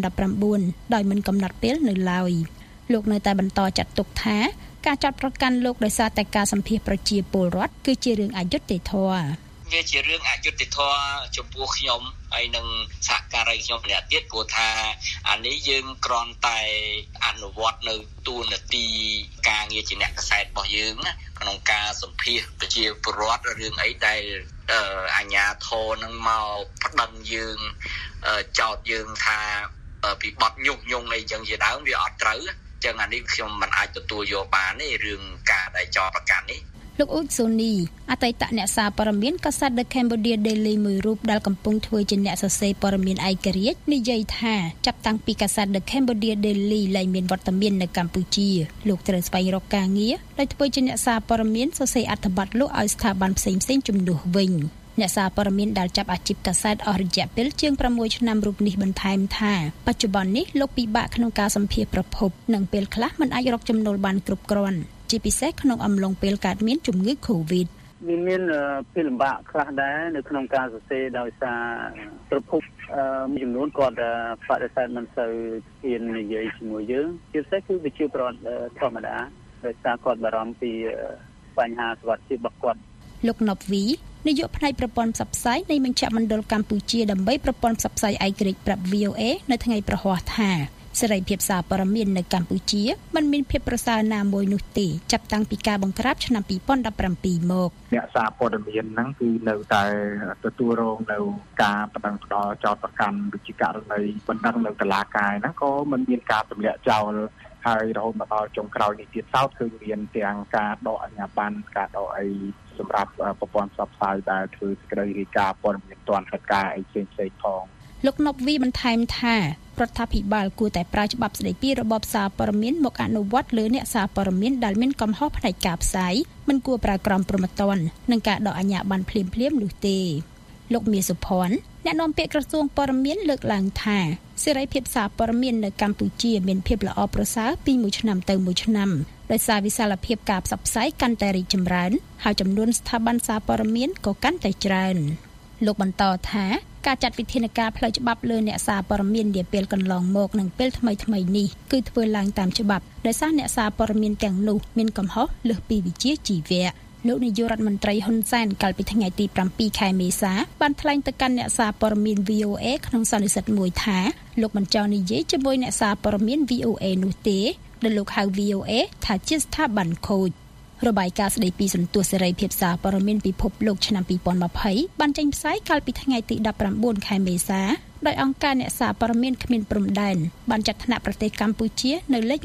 2019ដោយមិនកំណត់ពេលនៅឡើយលោកនៅតែបន្តចាត់ទុកថាការចាត់ប្រកាន់លោកដោយសារតែការសម្ភាសប្រជាពលរដ្ឋគឺជារឿងអយុត្តិធម៌វាជារឿងអយុត្តិធម៌ចំពោះខ្ញុំហើយនឹងសហការីខ្ញុំម្នាក់ទៀតព្រោះថាអានេះយើងគ្រាន់តែអនុវត្តនៅទូនាទីការងារជាអ្នកកសែតរបស់យើងណាក្នុងការសម្ភាសប្រជាពលរដ្ឋរឿងអីដែលអាជ្ញាធរនឹងមកប្តឹងយើងចោទយើងថាពីបទញុះញង់អីចឹងជាដើមវាអត់ត្រូវចឹងអានេះខ្ញុំមិនអាចទទួលយកបានទេរឿងការដែលចោទប្រកាន់នេះលោកអ៊ូចសូនីអតីតអ្នកសារព័ត៌មានកាសែត The Cambodia Daily មួយរូបដែលកំពុងធ្វើជាអ្នកសរសេរព័ត៌មានឯករាជ្យនិយាយថាចាប់តាំងពីកាសែត The Cambodia Daily លែងមានវត្តមាននៅកម្ពុជាលោកត្រូវស្វែងរកការងារដោយធ្វើជាអ្នកសារព័ត៌មានសរសេរអត្ថបទលក់ឲ្យស្ថាប័នផ្សេងៗជំនួសវិញអ្នកសារព័ត៌មានដែលចាប់អាជីពកាសែតអស់រយៈពេលជាង6ឆ្នាំរូបនេះបន្ថែមថាបច្ចុប្បន្ននេះលោកពិបាកក្នុងការសម្ភាសប្រភពនិងពេលខ្លះមិនអាចរកចំណូលបានគ្រប់គ្រាន់ជាពិសេសក្នុងអំឡុងពេលកើតមានជំងឺ Covid វាមានពេលលំបាកខ្លះដែរនៅក្នុងការសរសេរដោយសារប្រភពមួយចំនួនគាត់បដិសេធមិនសូវហ៊ាននិយាយជាមួយយើងជាពិសេសគឺវិជាប្រវត្តិធម្មតាដោយសារគាត់បារម្ភពីបញ្ហាសុខភាពរបស់គាត់លោកណប់វីនាយកផ្នែកប្រព័ន្ធផ្សព្វផ្សាយនៃមជ្ឈមណ្ឌលកម្ពុជាដើម្បីប្រព័ន្ធផ្សព្វផ្សាយឯករាជ្យប្រាប់ VOA នៅថ្ងៃប្រហ័សថាសេរីភាពសារព័ត៌មាននៅកម្ពុជាមិនមានភាពប្រសើរណាមួយនោះទេចាប់តាំងពីការបង្ក្រាបឆ្នាំ2017មកអ្នកសារព័ត៌មានហ្នឹងគឺនៅតែទទួលរងនៅការបណ្ដឹងផ្ដល់ចោទប្រកាន់វិជាករណីបណ្ដឹងនៅតុលាការហ្នឹងក៏មិនមានការទម្លាក់ចោលហើយរហូតមកដល់ចុងក្រោយនេះទៀតសោតគឺមានទាំងការដកអាជ្ញាប័ណ្ណការដកអីសម្រាប់ប្រព័ន្ធផ្សព្វផ្សាយដែលធ្វើសេចក្តីរាយការណ៍ព័ត៌មានទាន់ហេតុការណ៍អីផ្សេងៗផងលោកណប់វីបន្ថែមថារដ្ឋាភិបាលគួរតែប្រើច្បាប់ស្តីពីរបបសារព័ត៌មានមកអនុវត្តលើអ្នកសារព័ត៌មានដែលមានកំហុសផ្នែកការផ្សាយមិនគួរប្រើក្រមព្រហ្មទណ្ឌនិងការដកអាជ្ញាប័ណ្ណភ្លាមៗនោះទេលោកមាសសុភ័ណ្ឌអ្នកនាំពាក្យក្រសួងព័ត៌មានលើកឡើងថាសេរីភាពសារព័ត៌មាននៅកម្ពុជាមានភាពល្អប្រសើរពីមួយឆ្នាំទៅមួយឆ្នាំដោយសារវិសាលភាពការផ្សព្វផ្សាយកាន់តែរីកចម្រើនហើយចំនួនស្ថាប័នសារព័ត៌មានក៏កាន់តែច្រើនលោកបន្តថាការចាត់វិធានការផ្លូវច្បាប់លើអ្នកសារព័ត៌មាននាពេលកន្លងមកនិងពេលថ្មីៗនេះគឺធ្វើឡើងតាមច្បាប់ដោយសារអ្នកសារព័ត៌មានទាំងនោះមានកំហុសលើសពីវិជ្ជាជីវៈលោកនាយករដ្ឋមន្ត្រីហ៊ុនសែនកាលពីថ្ងៃទី7ខែមេសាបានថ្លែងទៅកាន់អ្នកសារព័ត៌មាន VOA ក្នុងសន្និសីទមួយថាលោកមិនចង់និយាយជាមួយអ្នកសារព័ត៌មាន VOA នោះទេដែលលោកហៅ VOA ថាជាស្ថាប័នខូចរបាយការណ៍ស្តីពីសន្ទុះសេរីភាពសារព័ត៌មានពិភពលោកឆ្នាំ2020បានចេញផ្សាយកាលពីថ្ងៃទី19ខែមេសាដោយអង្គការអ្នកសារព័ត៌មានគ្មានព្រំដែនបានចាត់ថ្នាក់ប្រទេសកម្ពុជានៅលេខ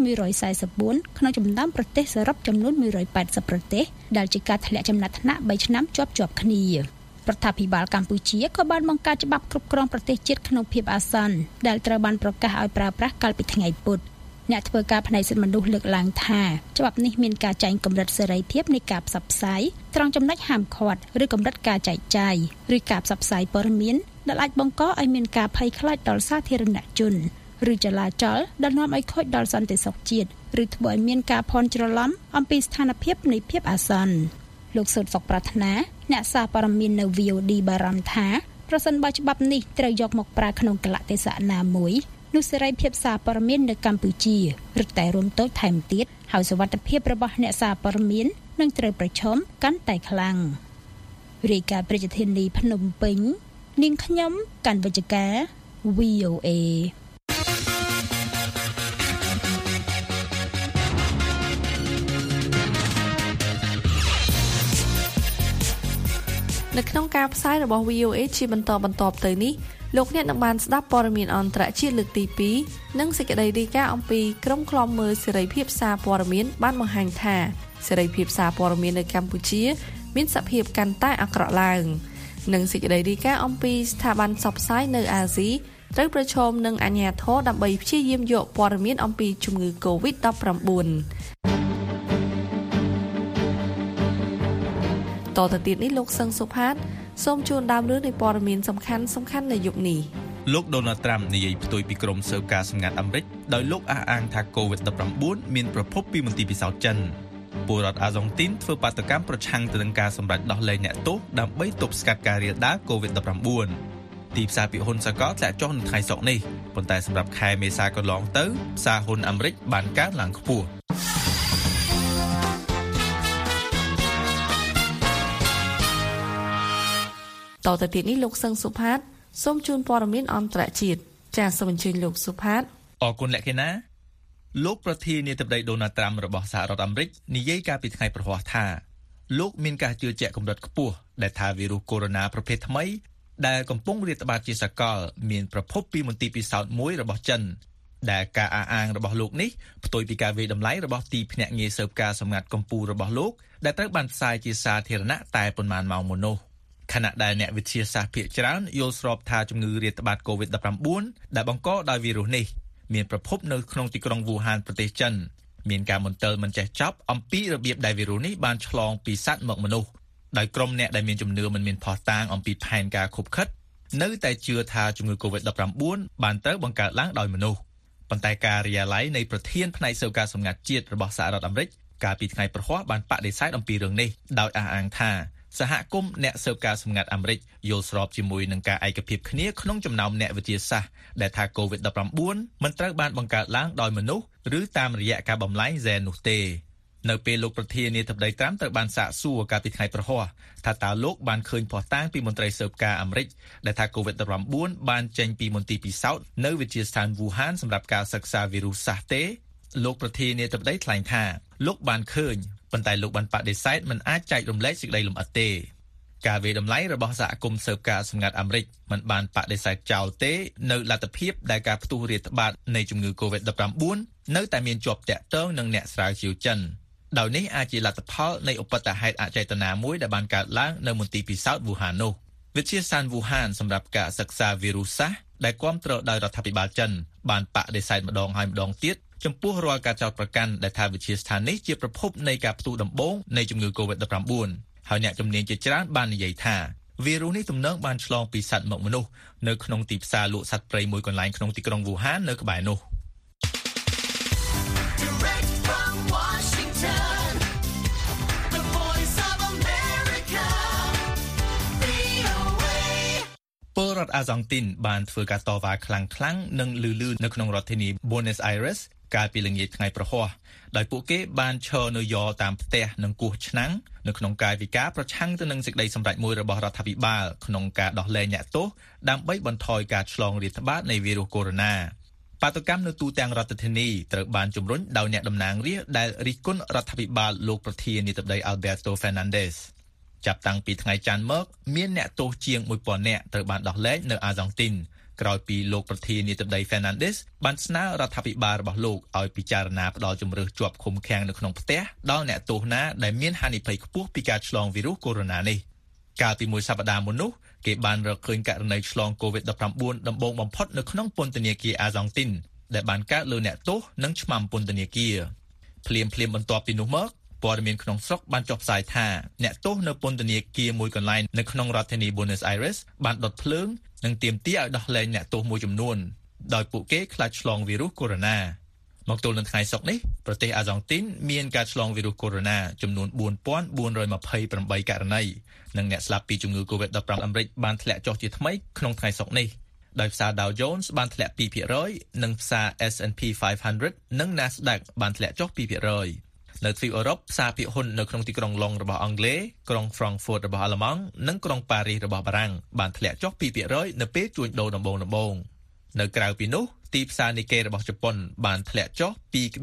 144ក្នុងចំណោមប្រទេសសរុបចំនួន180ប្រទេសដែលជាការធ្លាក់ចំណាត់ថ្នាក់3ឆ្នាំជាប់ៗគ្នារដ្ឋាភិបាលកម្ពុជាក៏បានបង្កើតច្បាប់គ្រប់គ្រងប្រទេសជាតិក្នុងភាពអាសន្នដែលត្រូវបានប្រកាសឲ្យប្រើប្រាស់កាលពីថ្ងៃពុធអ្នកធ្វើការផ្នែកសិទ្ធិមនុស្សលើកឡើងថាច្បាប់នេះមានការចែងកម្រិតសេរីភាពនៃការផ្សព្វផ្សាយត្រង់ចំណុចហាមឃាត់ឬកម្រិតការចែកចាយឬការផ្សព្វផ្សាយព័ត៌មានដែលអាចបង្កឲ្យមានការភ័យខ្លាចដល់សាធារណជនឬចលាចលដែលនាំឲ្យខូចដល់សន្តិសុខជាតិឬធ្វើឲ្យមានការភ័ន្តច្រឡំអំពីស្ថានភាពនៃភាពអាសន្នលោកសុតសុកប្រាថ្នាអ្នកសារព័ត៌មាននៅ VOD បារម្ភថាប្រសិនបើច្បាប់នេះត្រូវយកមកប្រើក្នុងកលៈទេសៈណាមួយនោះសេរីភាពសារព័ត៌មាននៅកម្ពុជារឹតតែរួមតូចថែមទៀតហើយសុវត្ថិភាពរបស់អ្នកសារព័ត៌មាននឹងត្រូវប្រឈមកាន់តែខ្លាំងរាយការណ៍ប្រជាធានីភ្នំពេញនាងខ្ញុំកាន់វិជ្ជការ VOA នៅក្នុងការផ្សាយរបស់ VOA ជាបន្តទៅនេះលោកអ្នកនឹងបានស្ដាប់ព័ត៌មានអន្តរជាតិលើកទី2និងសេចក្តីរាយការណ៍អំពីក្រុមឃ្លាំមើលសេរីភាពសារព័ត៌មានបានបង្ហាញថាសេរីភាពសារព័ត៌មាននៅកម្ពុជាមានសភាពកាន់តែអាក្រក់ឡើងនិងសេចក្តីរាយការណ៍អំពីស្ថាប័នផ្សព្វផ្សាយនៅអាស៊ីត្រូវប្រឈមនឹងអាជ្ញាធរដើម្បីព្យាយាមយកព័ត៌មានអំពីជំងឺ COVID-19 តទៅទៀតនេះលោកសឹងសុផាតសូមជូនដើមរឿងនៃព័ត៌មានសំខាន់ៗនៅយប់នេះលោក Donald Trump និយាយផ្ទុយពីក្រុមស៊ើបការសម្ងាត់អាមេរិកដោយលោកអះអាងថា COVID-19 មានប្រភពពីមន្ទីរពិសោធន៍ចិនពលរដ្ឋអាហ្សង់ទីនធ្វើបាតកម្មប្រឆាំងទៅនឹងការសម្រេចដោះលែងអ្នកទោសដើម្បីទប់ស្កាត់ការរាលដាល COVID-19 ទីផ្សារភាគហ៊ុនសកលធ្លាក់ចុះនៅថ្ងៃសុក្រនេះប៉ុន្តែសម្រាប់ខែមេសាកន្លងទៅផ្សារហ៊ុនអាមេរិកបានកើនឡើងខ្ពស់តទៅទៀតនេះលោកសឹងសុផាតសូមជូនព័ត៌មានអន្តរជាតិចាសសូមអញ្ជើញលោកសុផាតអរគុណលក្ខិណាលោកប្រធានាធិបតី Donald Trump របស់សហរដ្ឋអាមេរិកនិយាយកាលពីថ្ងៃប្រហ័សថាលោកមានការជឿជាក់កម្រិតខ្ពស់ដែលថាវីរុសកូវីដ -19 ប្រភេទថ្មីដែលកំពុងរាតត្បាតជាសកលមានប្រភពពីមន្ទីរពិសោធន៍មួយរបស់ចិនដែលការអះអាងរបស់លោកនេះផ្ទុយពីការវាយតម្លៃរបស់ទីភ្នាក់ងារស៊ើបការសម្ងាត់កម្ពុជារបស់លោកដែលត្រូវបានផ្សាយជាសាធារណៈតែប៉ុន្មានម៉ោងមុននោះខណៈដែលអ្នកវិទ្យាសាស្ត្រភាគច្រើនយល់ស្របថាជំងឺរាតត្បាត COVID-19 ដែលបង្កដោយវីរុសនេះមានប្រភពនៅក្នុងទីក្រុងវូហានប្រទេសចិនមានការមន្ទិលមិនចេះចប់អំពីរបៀបដែលវីរុសនេះបានឆ្លងពីសត្វមកមនុស្សដោយក្រុមអ្នកដែលមានជំនឿមិនមានភស្តុតាងអំពីផែនការខុបខិតនៅតែជឿថាជំងឺ COVID-19 បានត្រូវបង្កើតឡើងដោយមនុស្សប៉ុន្តែការិយាល័យនៃប្រធានផ្នែកស៊ើបការសម្ងាត់ជាតិរបស់សហរដ្ឋអាមេរិកកាលពីថ្ងៃប្រហ័សបានបដិសេធអំពីរឿងនេះដោយអះអាងថាសហគមន៍អ្នកស៊ើបការសម្ងាត់អាមេរិកយល់ស្របជាមួយនឹងការឯកភាពគ្នាក្នុងចំណោមអ្នកវិទ្យាសាស្ត្រដែលថា COVID-19 មិនត្រូវបានបង្កើតឡើងដោយមនុស្សឬតាមរយៈការបំលែងហ្សែននោះទេនៅពេលលោកប្រធានាធិបតីត្រាំត្រូវបានសាកសួរកាលពីថ្ងៃប្រហ័សថាតើលោកបានឃើញភស្តុតាងពីមន្ត្រីស៊ើបការអាមេរិកដែលថា COVID-19 បានចេញពីមន្ទីរពិសោធន៍នៅវិទ្យាស្ថានវូហានសម្រាប់ការសិក្សាវីរុសសាសទេលោកប្រធានាធិបតីថ្លែងថាលោកបានឃើញប៉ុន្តែលោកបានបដិសេធមិនអាចចែករំលែកសេចក្តីលម្អិតទេការវាយតម្លៃរបស់សហគមន៍ស៊ើបការសម្ងាត់អាមេរិកមិនបានបដិសេធចោលទេនៅលទ្ធភាពដែលការផ្ទុះរាតត្បាតនៃជំងឺ COVID-19 នៅតែមានជាប់ទាក់ទងនឹងអ្នកស្រាវជ្រាវចិនដោយនេះអាចជាលទ្ធផលនៃឧបទ្ទហេតុអចេតនាមួយដែលបានកើតឡើងនៅមន្ទីរពិសោធន៍វូហាននោះវិទ្យាស្ថានវូហានសម្រាប់ការសិក្សាវីរុសសាសដែលគាំទ្រដោយរដ្ឋាភិបាលចិនបានបដិសេធម្ដងហើយម្ដងទៀតចំពោះរាល់ការចោទប្រកាន់ដែលថាវិទ្យាស្ថាននេះជាប្រភពនៃការផ្ទុះដំបូងនៃជំងឺ COVID-19 ហើយអ្នកជំនាញជាច្រើនបាននិយាយថាវីរុសនេះទំនងបានឆ្លងពីសត្វមកមនុស្សនៅក្នុងទីផ្សារលក់សត្វព្រៃមួយកន្លែងក្នុងទីក្រុងវូហាននៅក្បែរនោះពលរដ្ឋអាហ្សង់ទីនបានធ្វើការតវ៉ាខ្លាំងៗនិងលឺនៅក្នុងរដ្ឋធានី Buenos Aires កាលពីល្ងាចថ្ងៃប្រហ័សដោយពួកគេបានឈរនៅយ៉រតាមផ្ទះនិងគោះឆ្នាំងនៅក្នុងកាយវិការប្រឆាំងទៅនឹងសេចក្តីសម្រេចមួយរបស់រដ្ឋាភិបាលក្នុងការដោះលែងអ្នកទោសដើម្បីបន្ថយការឆ្លងរាតត្បាតនៃវីរុសកូវីដ -19 បាតុកម្មនៅទូទាំងរដ្ឋធានីត្រូវបានជំរុញដោយអ្នកតំណាងរាស្ត្រដែលរិះគន់រដ្ឋាភិបាលលោកប្រធានាធិបតី Alberto Fernandezចាប់តាំងពីថ្ងៃច័ន្ទមកមានអ្នកទោសជាង 1000 នាក់ត្រូវបានដោះលែងនៅអាហ្សង់ទីនក្រោយពីលោកប្រធានាធិបតី Fernandez បានស្នើរដ្ឋាភិបាលរបស់លោកឲ្យពិចារណាផ្តល់ជម្រើសជាប់ឃុំឃាំងនៅក្នុងផ្ទះដល់អ្នកទោសណាដែលមានហានិភ័យខ្ពស់ពីការឆ្លងវីរុសកូវីដ -19 នេះកាលពីមួយសប្តាហ៍មុននោះគេបានរកឃើញករណីឆ្លង COVID-19 ដំបូងបំផុតនៅក្នុងពន្ធនាគារអាហ្សង់ទីនដែលបានកើតលើអ្នកទោសនិងឆ្មាំពន្ធនាគារភ្លាមបន្ទាប់ពីនោះមកព័ត៌មានក្នុងស្រុកបានចុះផ្សាយថាអ្នកទោសនៅពន្ធនាគារមួយកន្លែងនៅក្នុងរដ្ឋធានី Buenos Aires បានដុតភ្លើងនិងទាមទារឲ្យដោះលែងអ្នកទោសមួយចំនួនដោយពួកគេខ្លាចឆ្លងវីរុសកូវីដ -19 មកទល់នឹងថ្ងៃសុក្រនេះប្រទេសអាហ្សង់ទីនមានការឆ្លងវីរុសកូវីដ -19 ចំនួន 4428 ករណីនិងអ្នកស្លាប់ពីជំងឺ COVID-19 អាមេរិកបានធ្លាក់ចុះជាថ្មីក្នុងថ្ងៃសុក្រនេះដោយផ្សារ Dow Jones បានធ្លាក់ 2% និងផ្សារ S&P 500 និង Nasdaq បានធ្លាក់ចុះ 2% នៅទ្វីបអឺរ៉ុបផ្សារភាគហ៊ុននៅក្នុងទីក្រុងឡុងរបស់អង់គ្លេសក្រុង Frankfurt របស់អាល្លឺម៉ង់និងក្រុងប៉ារីសរបស់បារាំងបានធ្លាក់ចុះ 2% នៅពេលជួញដូរដំបូងនៅក្រៅពីនោះទីផ្សារនីកេរបស់ជប៉ុនបានធ្លាក់ចុះ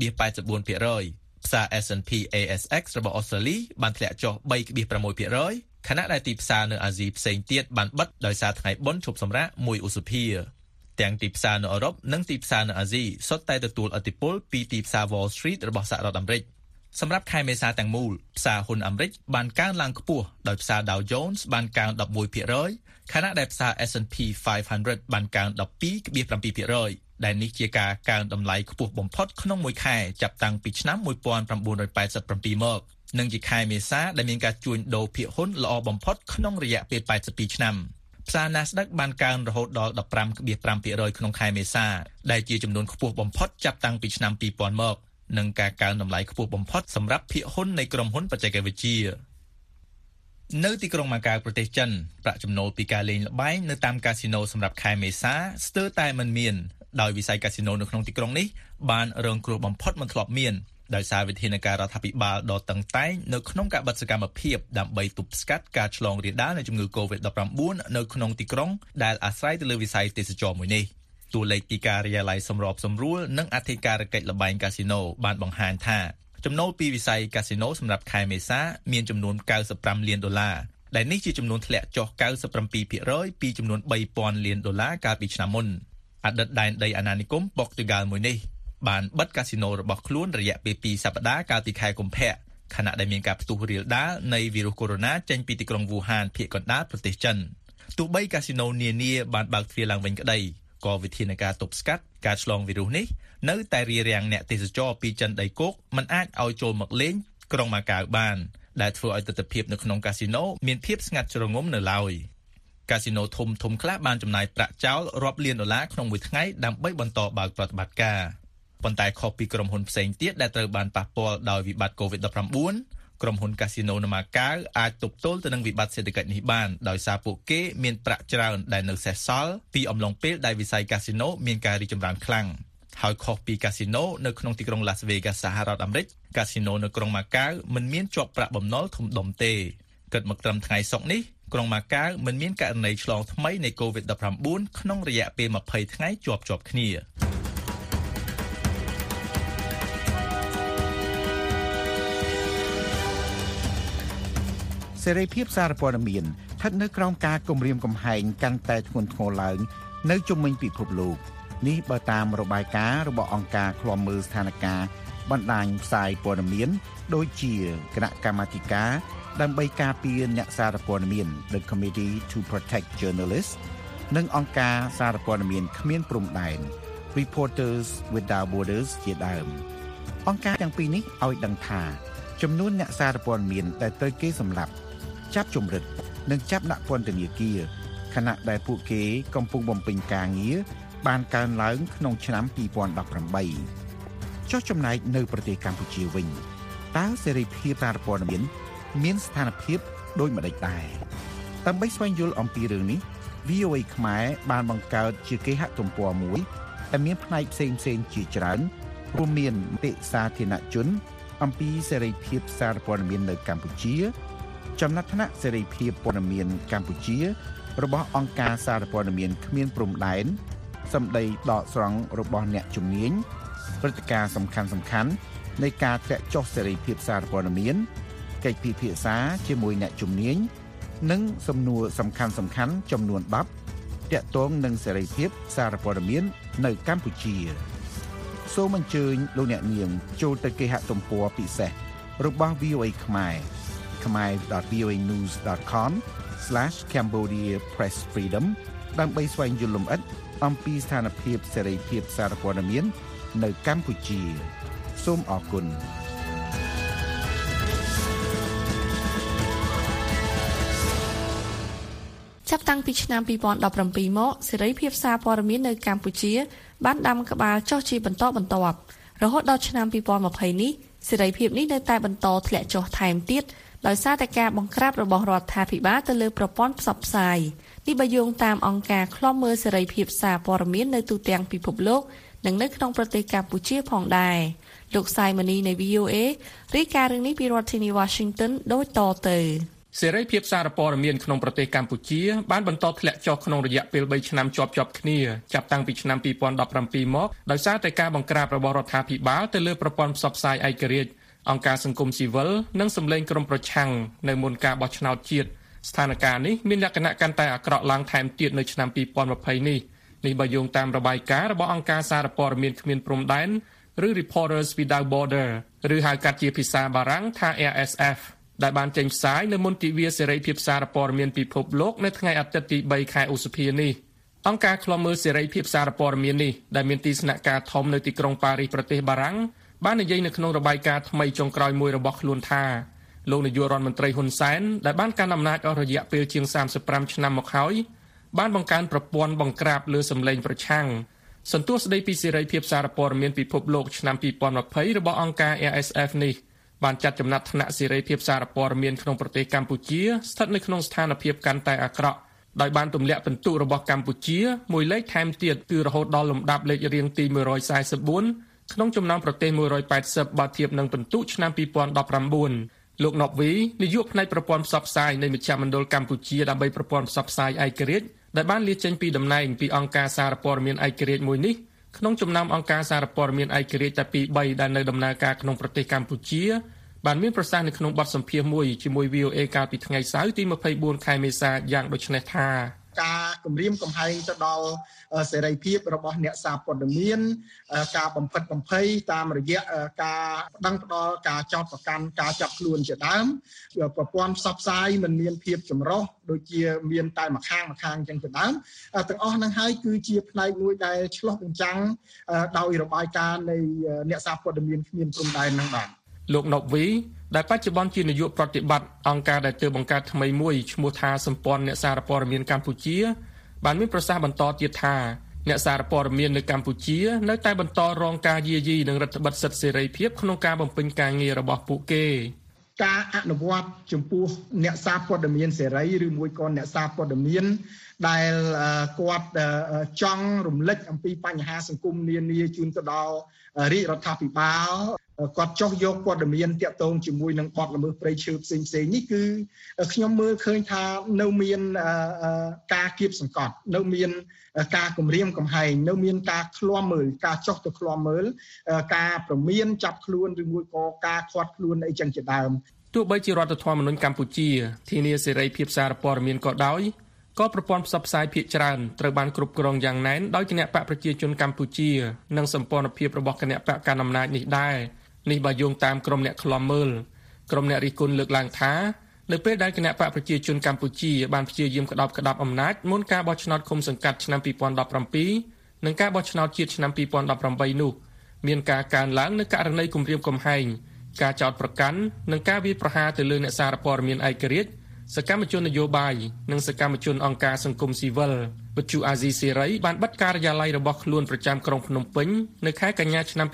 2.84% ផ្សារ S&P ASX របស់អូស្ត្រាលីបានធ្លាក់ចុះ 3.6% ខណៈដែលទីផ្សារនៅអាស៊ីផ្សេងទៀតបានបិទដោយសារថ្ងៃបុណ្យឈប់សម្រាក1ឧសភាទាំងទីផ្សារនៅអឺរ៉ុបនិងទីផ្សារនៅអាស៊ីសុទ្ធតែទទួលឥទ្ធិពលពីទីផ្សារ Wall Street របស់សហរដ្ឋអាមេរិកសម្រាប់ខែមេសាទាំងមូលផ្សារហ៊ុនអាមេរិកបានកើនឡើងខ្ពស់ដោយផ្សារ Dow Jones បានកើន 11% ខណៈដែលផ្សារ S&P 500 បានកើន 12.7% ដែលនេះជាការកើនតម្លៃខ្ពស់បំផុតក្នុងមួយខែចាប់តាំងពីឆ្នាំ1987មកនិងជាខែមេសាដែលមានការជួញដូរភាគហ៊ុនល្អបំផុតក្នុងរយៈពេល82ឆ្នាំផ្សារ Nasdaq បានកើនរហូតដល់ 15.5% ក្នុងខែមេសាដែលជាចំនួនខ្ពស់បំផុតចាប់តាំងពីឆ្នាំ 2000 មកនិងការកើនតម្លៃខ្ពស់បំផុតសម្រាប់ភាគហ៊ុននៃក្រុមហ៊ុនបច្ចេកវិទ្យានៅទីក្រុងម៉ាកាវប្រទេសចិនប្រាក់ចំណូលពីការលេងល្បែងនៅតាមកាស៊ីណូសម្រាប់ខែមេសាស្ទើរតែមិនមានដោយវិស័យកាស៊ីណូនៅក្នុងទីក្រុងនេះបានរងគ្រោះបំផុតមិនធ្លាប់មានដោយសារវិធានការរដ្ឋាភិបាលដ៏តឹងតែងនៅក្នុងការបិទសកម្មភាពដើម្បីទប់ស្កាត់ការឆ្លងរាលដាលនៃជំងឺ COVID-19 នៅក្នុងទីក្រុងដែលអាស្រ័យទៅលើវិស័យទេសចរណ៍មួយនេះតួលេខពីការិយាល័យសម្របសម្រួលនិងអធិការកិច្ចល្បែងកាស៊ីណូបានបង្ហាញថាចំណូលពីវិស័យកាស៊ីណូសម្រាប់ខែមេសាមានចំនួន$95 លានដែលនេះជាចំនួនធ្លាក់ចុះ 97% ពីចំនួន$3,000 លានកាលពីឆ្នាំមុនអតីតដែនដីអាណានិគមប៉ុកទុយហ្គាល់មួយនេះបានបិទកាស៊ីណូរបស់ខ្លួនរយៈពេល2សប្តាហ៍កាលពីខែកុម្ភៈខណៈដែលមានការផ្ទុះរាលដាលនៃវីរុសកូវីដ -19 ចេញពីទីក្រុងវូហានភាគកណ្ដាលប្រទេសចិនទោះបីកាស៊ីណូនានាបានបើកទ្វារឡើងវិញក្តីក៏វិធានការទប់ស្កាត់ការឆ្លងវីរុសនេះនៅតែរារាំងអ្នកទេសចរពីចិនដីគោកមិនអាចឲ្យចូលមកលេងក្រុងម៉ាកាវបានដែលធ្វើឲ្យទិដ្ឋភាពនៅក្នុងកាស៊ីណូមានភាពស្ងាត់ជ្រងំនៅឡើយកាស៊ីណូធំខ្លះបានចំណាយប្រាក់ចោលរាប់លាន$ក្នុងមួយថ្ងៃដើម្បីបន្តបើកប្រតិបត្តិការប៉ុន្តែខុសពីក្រុមហ៊ុនផ្សេងទៀតដែលត្រូវបានប៉ះពាល់ដោយវិបត្តិ COVID-19 ក្រុមហ៊ុនកាស៊ីណូនៅម៉ាកាវអាចទប់ទល់ទៅនឹងវិបត្តិសេដ្ឋកិច្ចនេះបានដោយសារពួកគេមានប្រាក់ច្រើនដែលនៅសេសសល់ពីអំឡុងពេលដែលវិស័យកាស៊ីណូមានការរីកចម្រើនខ្លាំងហើយខុសពីកាស៊ីណូនៅក្នុងទីក្រុង Las Vegas សហរដ្ឋអាមេរិកកាស៊ីណូនៅក្រុងម៉ាកាវមិនមានជាប់ប្រាក់បំណុលធំដុំទេគិតមកត្រឹមថ្ងៃសុក្រនេះក្រុងម៉ាកាវមិនមានករណីឆ្លងថ្មីនៃ COVID-19 ក្នុងរយៈពេល20ថ្ងៃជាប់គ្នាសេរីភាពសារព័ត៌មានស្ថិតនៅក្រោមការគំរាមកំហែងកាន់តែធ្ងន់ធ្ងរឡើងនៅជុំវិញពិភពលោកនេះបើតាមរបាយការណ៍របស់អង្គការឃ្លាំមើលស្ថានភាពបណ្ដាញផ្សាយព័ត៌មានដូចជាគណៈកម្មាធិការដើម្បីការពារអ្នកសារព័ត៌មាន The Committee to Protect Journalists និងអង្គការសារព័ត៌មានគ្មានព្រំដែន Reporters Without Borders ជាដើមអង្គការទាំងពីរនេះឲ្យដឹងថាចំនួនអ្នកសារព័ត៌មានដែលត្រូវគេសម្លាប់ចាប់ជំរិតនិងចាប់ដាក់ពន្ធនាគារខណៈដែលពួកគេកំពុងបំពេញការងារបានកើនឡើងក្នុងឆ្នាំ2018ចុះចំណែកនៅប្រទេសកម្ពុជាវិញតើសេរីភាពសារព័ត៌មានមានស្ថានភាពដូចម្តេចដែរដើម្បីស្វែងយល់អំពីរឿងនេះ VOA ខ្មែរបានបង្កើតជាគេហទំព័រមួយដែលមានផ្នែកផ្សេងៗជាច្រើនរួមមានមតិសាធារណជនអំពីសេរីភាពសារព័ត៌មាននៅកម្ពុជាចំណាត់ថ្នាក់សេរីភាពព័ត៌មានកម្ពុជារបស់អង្គការសារព័ត៌មានគ្មានព្រំដែនសម្ដីដកស្រង់របស់អ្នកជំនាញព្រឹត្តិការណ៍សំខាន់ៗនៃការធ្លាក់ចុះសេរីភាពសារព័ត៌មានកិច្ចពិភាក្សាជាមួយអ្នកជំនាញនិងសំណួរសំខាន់ៗចំនួន10ទាក់ទងនឹងសេរីភាពសារព័ត៌មាននៅកម្ពុជាសូមអញ្ជើញលោកអ្នកនាងចូលទៅគេហទំព័រពិសេសរបស់ VOA ខ្មែរ khmer.voanews.com/Cambodia Press Freedom ដើម្បីស្វែងយល់លម្អិតអំពីស្ថានភាពសេរីភាពសារព័ត៌មាននៅកម្ពុជាសូមអរគុណចាប់តាំងពីឆ្នាំ2017មកសេរីភាពសារព័ត៌មាននៅកម្ពុជាបានដាំក្បាលចុះជាបន្តបន្ទាប់រហូតដល់ឆ្នាំ2020នេះសេរីភាពនេះនៅតែបន្តធ្លាក់ចុះថែមទៀតដោយសារតែការបង្ក្រាបរបស់រដ្ឋាភិបាលទៅលើប្រព័ន្ធផ្សព្វផ្សាយនេះបើយោងតាមអង្គការឃ្លាំមើលសេរីភាពសារព័ត៌មាននៅទូទាំងពិភពលោកនិងនៅក្នុងប្រទេសកម្ពុជាផងដែរលោកសៃម៉ានីនៃ VOA រាយការណ៍រឿងនេះពីរដ្ឋធានី Washington ដូចតទៅសេរីភាពសារព័ត៌មានក្នុងប្រទេសកម្ពុជាបានបន្តធ្លាក់ចុះក្នុងរយៈពេល3ឆ្នាំជាប់គ្នាចាប់តាំងពីឆ្នាំ2017មកដោយសារតែការបង្ក្រាបរបស់រដ្ឋាភិបាលទៅលើប្រព័ន្ធផ្សព្វផ្សាយឯករាជ្យអង្គការសង្គមស៊ីវិលនិងសម្លេងក្រុមប្រឆាំងនៅមុនការបោះឆ្នោតជាតិស្ថានភាពនេះមានលក្ខណៈកាន់តែអាក្រក់ឡើងថែមទៀតនៅឆ្នាំ2020នេះបើយោងតាមរបាយការណ៍របស់អង្គការសារព័ត៌មានគ្មានព្រំដែនឬ Reporters Without Borders ឬហៅកាត់ជាភាសាបារាំងថា RSF ដែលបានចេញផ្សាយនៅមុនទិវាសេរីភាពសារព័ត៌មានពិភពលោកនៅថ្ងៃអាទិត្យទី3ខែឧសភានេះអង្គការឃ្លាំមើលសេរីភាពសារព័ត៌មាននេះដែលមានទីស្នាក់ការធំនៅទីក្រុងប៉ារីសប្រទេសបារាំងបាននិយាយនៅក្នុងរបាយការណ៍ថ្មីចុងក្រោយមួយរបស់ខ្លួនថាលោកនាយករដ្ឋមន្ត្រីហ៊ុនសែនដែលបានកាន់អំណាចអស់រយៈពេលជាង35ឆ្នាំមកហើយបានបង្កើនប្រព័ន្ធបង្ក្រាបលើសម្លេងប្រឆាំងសន្ទុះស្ដីពីសេរីភាពសារព័ត៌មានពិភពលោកឆ្នាំ2020របស់អង្គការ ASF នេះបានចាត់ចំណាត់ថ្នាក់សេរីភាពសារព័ត៌មានក្នុងប្រទេសកម្ពុជាស្ថិតនៅក្នុងស្ថានភាពកាន់តែអាក្រក់ដោយបានទម្លាក់ពិន្ទុរបស់កម្ពុជាមួយលេខថែមទៀតគឺរហូតដល់លំដាប់លេខរៀងទី144ក្នុងចំណោមប្រទេស180បើធៀបនឹងពិន្ទុឆ្នាំ2019លោកណប់វីនាយកផ្នែកប្រព័ន្ធផ្សព្វផ្សាយនៃមជ្ឈមណ្ឌលកម្ពុជាដើម្បីប្រព័ន្ធផ្សព្វផ្សាយឯករាជ្យដែលបានលាចេញពីតំណែងពីអង្គការសារព័ត៌មានឯករាជ្យមួយនេះក្នុងចំណោមអង្គការសារព័ត៌មានឯករាជ្យតែ2-3ដែលនៅដំណើរការក្នុងប្រទេសកម្ពុជាបានមានប្រសាសន៍នៅក្នុងបទសម្ភាសន៍មួយជាមួយ VOA កាលពីថ្ងៃសៅរ៍ទី24ខែមេសាយ៉ាងដូចនេះថាការគម្រាមកំហែងទៅដល់សេរីភាពរបស់អ្នកសារព័ត៌មានការបំផិតបំភ័យតាមរយៈការប្តឹងផ្តល់ការចោទប្រកាន់ការចាប់ខ្លួនជាដើមប្រព័ន្ធផ្សព្វផ្សាយមិនមានភាពចម្រុះដូចជាមានតែម្ខាងអញ្ចឹងជាដើមទាំងអស់ហ្នឹងហើយគឺជាផ្នែកមួយដែលឆ្លុះបញ្ចាំងដោយរបាយការណ៍នៃអ្នកសារព័ត៌មានគ្មានព្រំដែនហ្នឹងបាទលោកណប់វីដែលបច្ចុប្បន្នជានាយកប្រតិបត្តិអង្គការដែលទើបបង្កើតថ្មីមួយឈ្មោះថាសម្ព័ន្ធអ្នកសារព័ត៌មានកម្ពុជាបានមានប្រសាសន៍បន្តទៀតថាអ្នកសារព័ត៌មាននៅកម្ពុជានៅតែបន្តរងការយាយីនិងរដ្ឋបិទសិទ្ធិសេរីភាពក្នុងការបំពេញការងាររបស់ពួកគេការអនុវត្តចំពោះអ្នកសារព័ត៌មានសេរីឬមួយក៏អ្នកសារព័ត៌មានដែលគាត់ចង់រំលឹកអំពីបញ្ហាសង្គមនានាជូនទៅដល់រាជរដ្ឋាភិបាលគាត់ចោះយកព័ត៌មានតាក់ទងជាមួយនឹងបទល្មើសព្រៃឈើផ្សេងៗនេះគឺខ្ញុំមើលឃើញថានៅមានការគៀបសង្កត់នៅមានការគំរាមកំហែងនៅមានការឃ្លាំមើលការចោះទៅឃ្លាំមើលការប្រមានចាប់ខ្លួនឬមួយក៏ការឃាត់ខ្លួនអីចឹងជាដើមទោះបីជារដ្ឋធម្មនុញ្ញកម្ពុជាធានាសេរីភាពសារព័ត៌មានក៏ដោយក៏ប្រព័ន្ធផ្សព្វផ្សាយភាគច្រើនត្រូវបានគ្រប់គ្រងយ៉ាងណែនដោយគណៈបកប្រជាជនកម្ពុជានិងសម្ព័ន្ធភាពរបស់គណៈបកកណ្ដាលអំណាចនេះដែរនេះបើយោងតាមក្រុមអ្នកឃ្លាំមើលក្រុមអ្នករិះគន់លើកឡើងថានៅពេលដែលគណៈបកប្រជាជនកម្ពុជាបានព្យាយាមក្តោបក្តាប់អំណាចមុនការបោះឆ្នោតឃុំសង្កាត់ឆ្នាំ2017និងការបោះឆ្នោតជាតិឆ្នាំ2018នោះមានការកើនឡើងនូវករណីគំរាមកំហែងការចោទប្រកាន់និងការវាយប្រហារទៅលើអ្នកសារព័ត៌មានឯករាជ្យសកម្មជននយោបាយនិងសកម្មជនអង្គការសង្គមស៊ីវិលវិទ្យុអាស៊ីសេរីបានបិទការិយាល័យរបស់ខ្លួនប្រចាំក្រុងភ្នំពេញនៅខែកញ្ញាឆ្នាំ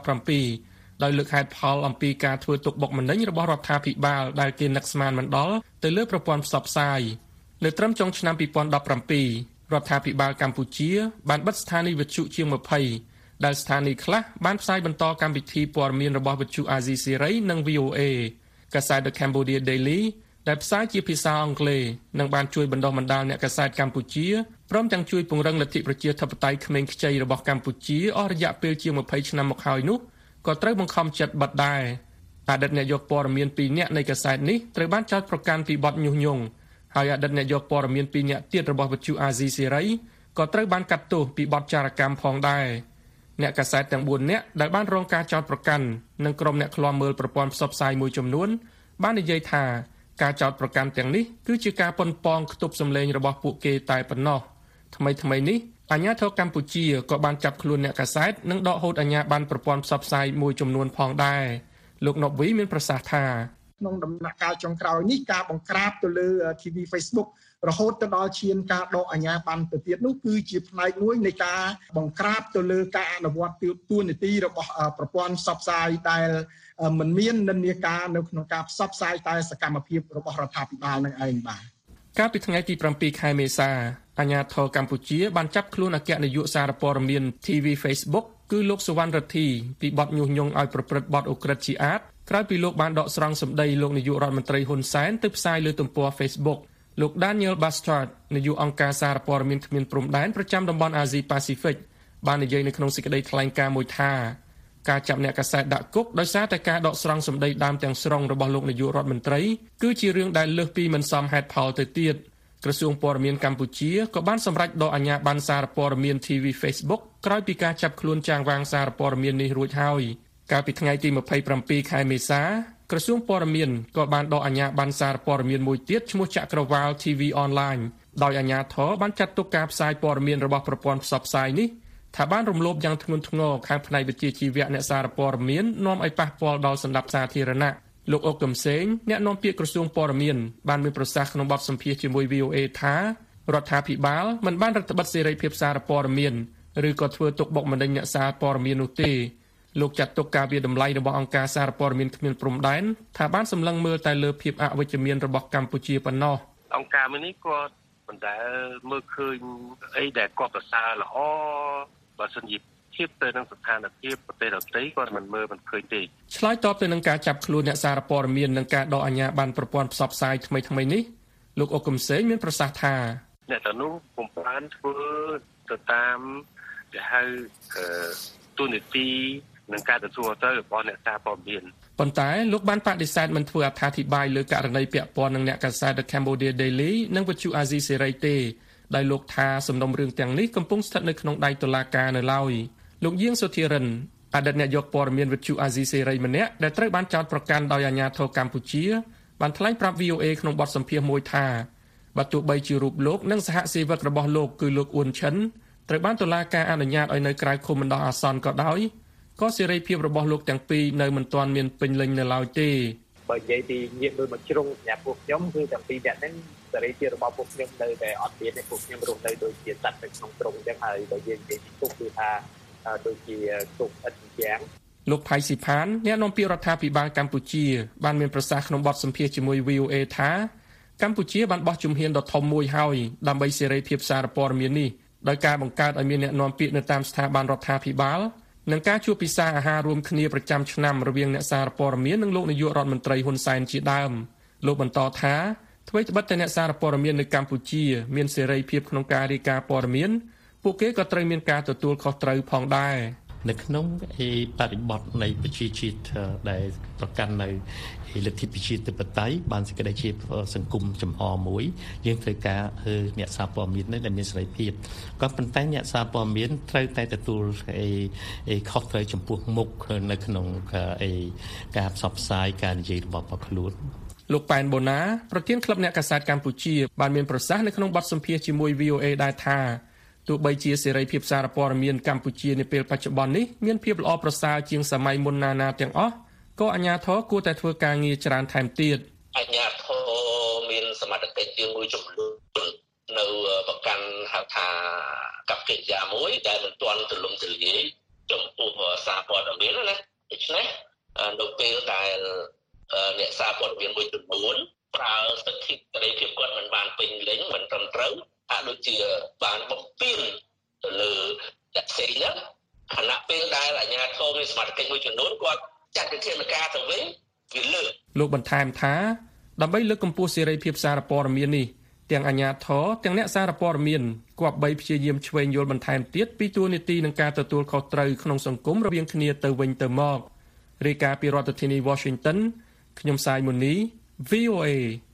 2017ដោយលើកហេតុផលអំពីការធ្វើទុកបុកម្នេញរបស់រដ្ឋាភិបាលដែលគេនឹកស្មានមិនដល់ទៅលើប្រព័ន្ធផ្សព្វផ្សាយនៅត្រឹមចុងឆ្នាំ2017រដ្ឋាភិបាលកម្ពុជាបានបិទស្ថានីយ៍វិទ្យុជាង20ដែលស្ថានីយ៍ខ្លះបានផ្សាយបន្តកម្មវិធីព័ត៌មានរបស់វិទ្យុអាស៊ីសេរីនិង VOA កាសែត The Cambodia Daily ដែលផ្សាយជាភាសាអង់គ្លេសនិងបានជួយបណ្ដុះបណ្ដាលអ្នកកាសែតកម្ពុជាព្រមទាំងជួយពង្រឹងលទ្ធិប្រជាធិបតេយ្យក្មេងខ្ចីរបស់កម្ពុជាអស់រយៈពេលជាង20ឆ្នាំមកហើយនោះក៏ត្រូវបង្ខំចិត្តបិទដែរអតីតអ្នកយកព័ត៌មាន2នាក់នៃកាសែតនេះត្រូវបានចោទប្រកាន់ពីបទញុះញង់ហើយអតីតអ្នកយកព័ត៌មាន2នាក់ទៀតរបស់វិទ្យុអាស៊ីសេរីក៏ត្រូវបានកាត់ទោសពីបទចារកម្មផងដែរអ្នកកាសែតទាំង4នាក់ដែលបានរងការចោទប្រកាន់និងក្រុមអ្នកឃ្លាំមើលប្រព័ន្ធផ្សព្វផ្សាយមួយចំនួនបាននិយាយថាការចោទប្រកាន់ទាំងនេះគឺជាការប៉ុនប៉ងខ្ទប់សម្លេងរបស់ពួកគេតែប៉ុណ្ណោះថ្មីនេះអាជ្ញាធរកម្ពុជាក៏បានចាប់ខ្លួនអ្នកកាសែតនិងដកហូតអាជ្ញាប័ណ្ណប្រព័ន្ធផ្សព្វផ្សាយមួយចំនួនផងដែរលោកណប់វីមានប្រសាសន៍ថាក្នុងដំណាក់កាលចុងក្រោយនេះការបង្ក្រាបទៅលើ TV Facebook រហូតទៅដល់ឈានការដកអាជ្ញាប័ណ្ណទៅទៀតនោះគឺជាផ្នែកមួយនៃការបង្ក្រាបទៅលើការអនុវត្តតួនាទីរបស់ប្រព័ន្ធផ្សព្វផ្សាយដែលមិនមាននិន្នាការនៅក្នុងការផ្សព្វផ្សាយតែសកម្មភាពរបស់រដ្ឋាភិបាលនឹងឯងបាទកាលពីថ្ងៃទី7ខែមេសាអាជ្ញាធរកម្ពុជាបានចាប់ខ្លួនអគ្គនាយកសារព័ត៌មាន TV Facebook គឺលោកសុវណ្ណរិទ្ធីពីបទញុះញង់ឲ្យប្រព្រឹត្តបទឧក្រិដ្ឋជាអាតក្រោយពីលោកបានដកស្រង់សម្ដីលោកនាយករដ្ឋមន្ត្រីហ៊ុនសែនទៅផ្សាយលើទំព័រ Facebook លោក Daniel Bastard នាយកអង្គការសារព័ត៌មានគ្មានព្រំដែនប្រចាំតំបន់អាស៊ីប៉ាស៊ីហ្វិកបាននិយាយនៅក្នុងសេចក្តីថ្លែងការណ៍មួយថាការចាប់អ្នកកាសែតដាក់គុកដោយសារតែការដកស្រង់សម្ដីដើមទាំងស្រុងរបស់លោកនាយករដ្ឋមន្ត្រីគឺជារឿងដែលលើសពីមិនសមហេតុផលទៅទៀតក្រសួងព័ត៌មានកម្ពុជាក៏បានសម្រេចដកអាជ្ញាប័ណ្ណសារព័ត៌មាន TV Facebook ក្រោយពីការចាប់ខ្លួនចាងវាងសារព័ត៌មាននេះរួចហើយកាលពីថ្ងៃទី27ខែមេសាក្រសួងព័ត៌មានក៏បានដកអាជ្ញាប័ណ្ណសារព័ត៌មានមួយទៀតឈ្មោះចក្រវាល TV Online ដោយអាជ្ញាធរបានចាត់ទុកការផ្សាយព័ត៌មានរបស់ប្រព័ន្ធផ្សព្វផ្សាយនេះថាបានរំលោភយ៉ាងធ្ងន់ធ្ងរខាងផ្នែកវិជ្ជាជីវៈអ្នកសារព័ត៌មាននាំឲ្យប៉ះពាល់ដល់សន្តិភាពសាធារណៈលោកអុកកំសែងអ្នកនាំពាក្យក្រសួងព័ត៌មានបានមានប្រសាសន៍ក្នុងបទសម្ភាសន៍ជាមួយ VOA ថារដ្ឋាភិបាលមិនបានរដ្ឋបិទសេរីភាពសារព័ត៌មានឬក៏ធ្វើទុកបុកម្នេញអ្នកសារព័ត៌មាននោះទេលោកចាត់ទុកការវាតម្លៃរបស់អង្គការសារព័ត៌មានគ្មានព្រំដែនថាបានសម្លឹងមើលតែលើភាពអវិជ្ជមានរបស់កម្ពុជាប៉ុណ្ណោះអង្គការមួយនេះគាត់មិនដែលមើលឃើញអីដែលគាត់ប្រសើរល្អបើសិនជាធៀបទៅនឹងស្ថានភាពប្រទេសដទៃគាត់មិនមើលមិនឃើញទេឆ្លើយតបទៅនឹងការចាប់ខ្លួនអ្នកសារព័ត៌មាននិងការដកអាជ្ញាប័ណ្ណប្រព័ន្ធផ្សព្វផ្សាយថ្មីៗនេះលោកអុកកំសែងមានប្រសាសន៍ថាអ្នកទាំងនោះពុំបានធ្វើទៅតាមដែលហៅទូនីតិនឹងការទទួលខុសត្រូវរបស់អ្នកសារព័ត៌មានប៉ុន្តែលោកបានបដិសេធមិនធ្វើអត្ថាធិប្បាយលើករណីពាក់ព័ន្ធនឹងអ្នកកាសែត The Cambodia Daily និងវិទ្យុអាស៊ីសេរីទេដោយលោកថាសំណុំរឿងទាំងនេះកំពុងស្ថិតនៅក្នុងដៃតុលាការនៅឡើយលោកយាងសុធារិនអតីតនាយកព័ត៌មានវិទ្យុអាស៊ីសេរីម្នាក់ដែលត្រូវបានចោទប្រកាន់ដោយអាជ្ញាធរកម្ពុជាបានថ្លែងប្រាប់ VOA ក្នុងបទសម្ភាសន៍មួយថាបើទោះបីជារូបលោកនិងសហសេវករបស់លោកគឺលោកអ៊ុនឈិនត្រូវបានតុលាការអនុញ្ញាតឲ្យនៅក្រៅឃុំបណ្ដោះអាសន្នក៏ដោយក៏សេរីភាពរបស់លោកទាំងពីរនៅមិនទាន់មានពេញលេញនៅឡើយទេបើនិយាយពីញាតិដូចមកជ្រុងសម្រាប់ពួកខ្ញុំគឺទាំងពីរអ្នកហ្នឹងសេរីភាពរបស់ពួកខ្ញុំនៅតែអត់មានទេពួកខ្ញុំរស់នៅដូចជាសត្វនៅក្នុងទ្រុងអញ្ចឹងហើយបើយើងនិយាយពីទុកគឺថាដូចជាទុកឥតយ៉ាងលោកផៃស៊ីផានអ្នកនាំពាក្យរដ្ឋាភិបាលកម្ពុជាបានមានប្រសាសន៍ក្នុងបទសម្ភាសន៍ជាមួយ VOA ថាកម្ពុជាបានបោះជំហានដ៏ធំមួយហើយដើម្បីសេរីភាពសារព័ត៌មាននេះដោយការបង្កើតឲ្យមានអ្នកនាំពាក្យនៅតាមស្ថាប័នរដ្ឋាភិបាលនិងការជួបពិសាអាហាររួមគ្នាប្រចាំឆ្នាំរវាងអ្នកសារព័ត៌មាននិងលោកនាយករដ្ឋមន្ត្រីហ៊ុនសែនជាដើមលោកបន្តថាអ្វីត្បិតតែអ្នកសារព័ត៌មាននៅកម្ពុជាមានសេរីភាពក្នុងការរាយការណ៍ព័ត៌មានពួកគេក៏ត្រូវមានការទទួលខុសត្រូវផងដែរនៅក្នុងបរិបទនៃប្រជាជាតិដែលប្រកាន់នៅលទ្ធិប្រជាធិបតេយ្យបានសេចក្តីជាសង្គមចំហមួយយើងត្រូវការអ្នកសារព័ត៌មានដែលមានសេរីភាពក៏ប៉ុន្តែអ្នកសារព័ត៌មានត្រូវតែទទួលខុសត្រូវចំពោះមុខនៅក្នុងការផ្សព្វផ្សាយការនិយាយរបស់ខ្លួនលោកប៉ែនបូណាប្រធានក្លឹបអ្នកកាសែតកម្ពុជាបានមានប្រសាសន៍នៅក្នុងបទសម្ភាសន៍ជាមួយ VOA ដែរថាទោះបីជាសេរីភាពសារព័ត៌មានកម្ពុជានាពេលបច្ចុប្បន្ននេះមានភាពល្អប្រសើរជាងសម័យមុនណាទាំងអស់ក៏អាជ្ញាធរគួរតែធ្វើការងារច្រើនថែមទៀតអាជ្ញាធរមានសមត្ថកិច្ចជាមួយចំនួននៅប្រកាន់ហៅថាកប្បកិរិយាមួយដែលមិនទាន់ទូលំទូលាយចំពោះសារព័ត៌មានណាដូច្នេះនៅពេលដែលអ្នកសារព័ត៌មានមួយចំនួនប្រើសិទ្ធិសេរីភាពគាត់មិនបានពេញលេញមិនត្រឹមត្រូវដូចជាបានបំពេញទៅលើអ្នកផ្សេងហ្នឹងខណៈពេលដែលអាជ្ញាធរមានសមត្ថកិច្ចមួយចំនួនគាត់ចាត់វិធានការទៅវិញវាលើកលោកបន្ថែមថាដើម្បីលើកកម្ពស់សេរីភាពសារព័ត៌មាននេះទាំងអាជ្ញាធរទាំងអ្នកសារព័ត៌មានគប្បីព្យាយាមឆ្វេងយល់បន្ថែមទៀតពីទួលនីតិនិងការទទួលខុសត្រូវក្នុងសង្គមរវាងគ្នាទៅវិញទៅមករាយការណ៍ពីរដ្ឋធានី Washington ខ្ញុំសាយមុនី VOA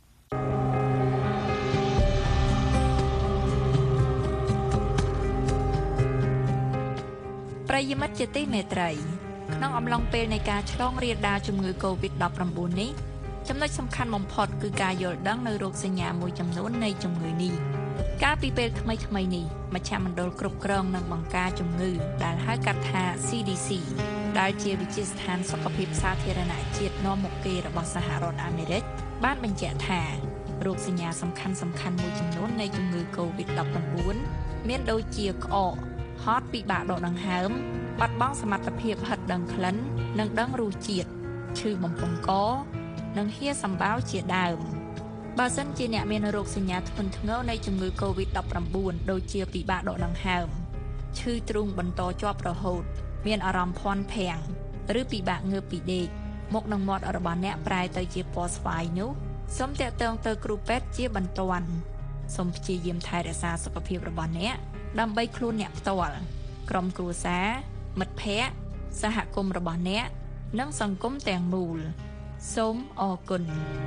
ប្រិយមិត្តជាទីមេត្រីក្នុងអំឡុងពេលនៃការឆ្លងរាលដាលជំងឺ COVID-19 នេះចំណុចសំខាន់បំផុតគឺការយល់ដឹងនូវរោគសញ្ញាមួយចំនួននៃជំងឺនេះកាលពីពេលថ្មីៗនេះមជ្ឈមណ្ឌលគ្រប់គ្រងនិងបង្ការជំងឺដែលហៅកាត់ថា CDC ដែលជាវិទ្យាស្ថានសុខភាពសាធារណៈជាតិនាំមុខគេរបស់សហរដ្ឋអាមេរិកបានបញ្ជាក់ថារោគសញ្ញាសំខាន់មួយចំនួននៃជំងឺ COVID-19 មានដូចជាក្អកហត់ពិបាកដកដង្ហើមបាត់បង់សមត្ថភាពហិតដឹងក្លិននិងដឹងរសជាតិឈឺបំពង់កនិងហៀសម្បោរជាដើមបើសិនជាអ្នកមានរោគសញ្ញាធ្ងន់ធ្ងរនៃជំងឺ COVID-19 ដូចជាពិបាកដកដង្ហើមឈឺទ្រូងបន្តជាប់រហូតមានអារម្មណ៍ភាន់ភាំងឬពិបាកងើបពីដេកមុខនិងមាត់របស់អ្នកប្រែទៅជាពណ៌ស្វាយនោះសូមតាក់ទងទៅគ្រូពេទ្យជាបន្ទាន់សូមព្យាយាមថែរក្សាសុខភាពរបស់អ្នកដើម្បីខ្លួនអ្នកផ្ទាល់ក្រុមគ្រួសារមិត្តភ័ក្តិសហគមន៍របស់អ្នកនិងសង្គមទាំងមូលសូមអរគុណ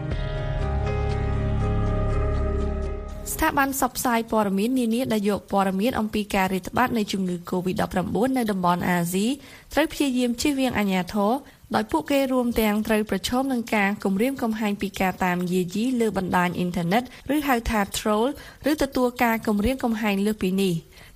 ស្ថាប័នផ្សព្វផ្សាយព័ត៌មាននានាដែលយកព័ត៌មានអំពីការរាតត្បាតនៃជំងឺ COVID-19 នៅតំបន់អាស៊ីត្រូវព្យាយាមជៀសវាងអាជ្ញាធរដោយពួកគេរួមទាំងត្រូវប្រឈមនឹងការគំរាមកំហែងពីការតាមយាយីលើបណ្ដាញអ៊ីនធឺណិតឬហៅថា troll ឬទទួលការគំរាមកំហែងលើសពីនេះ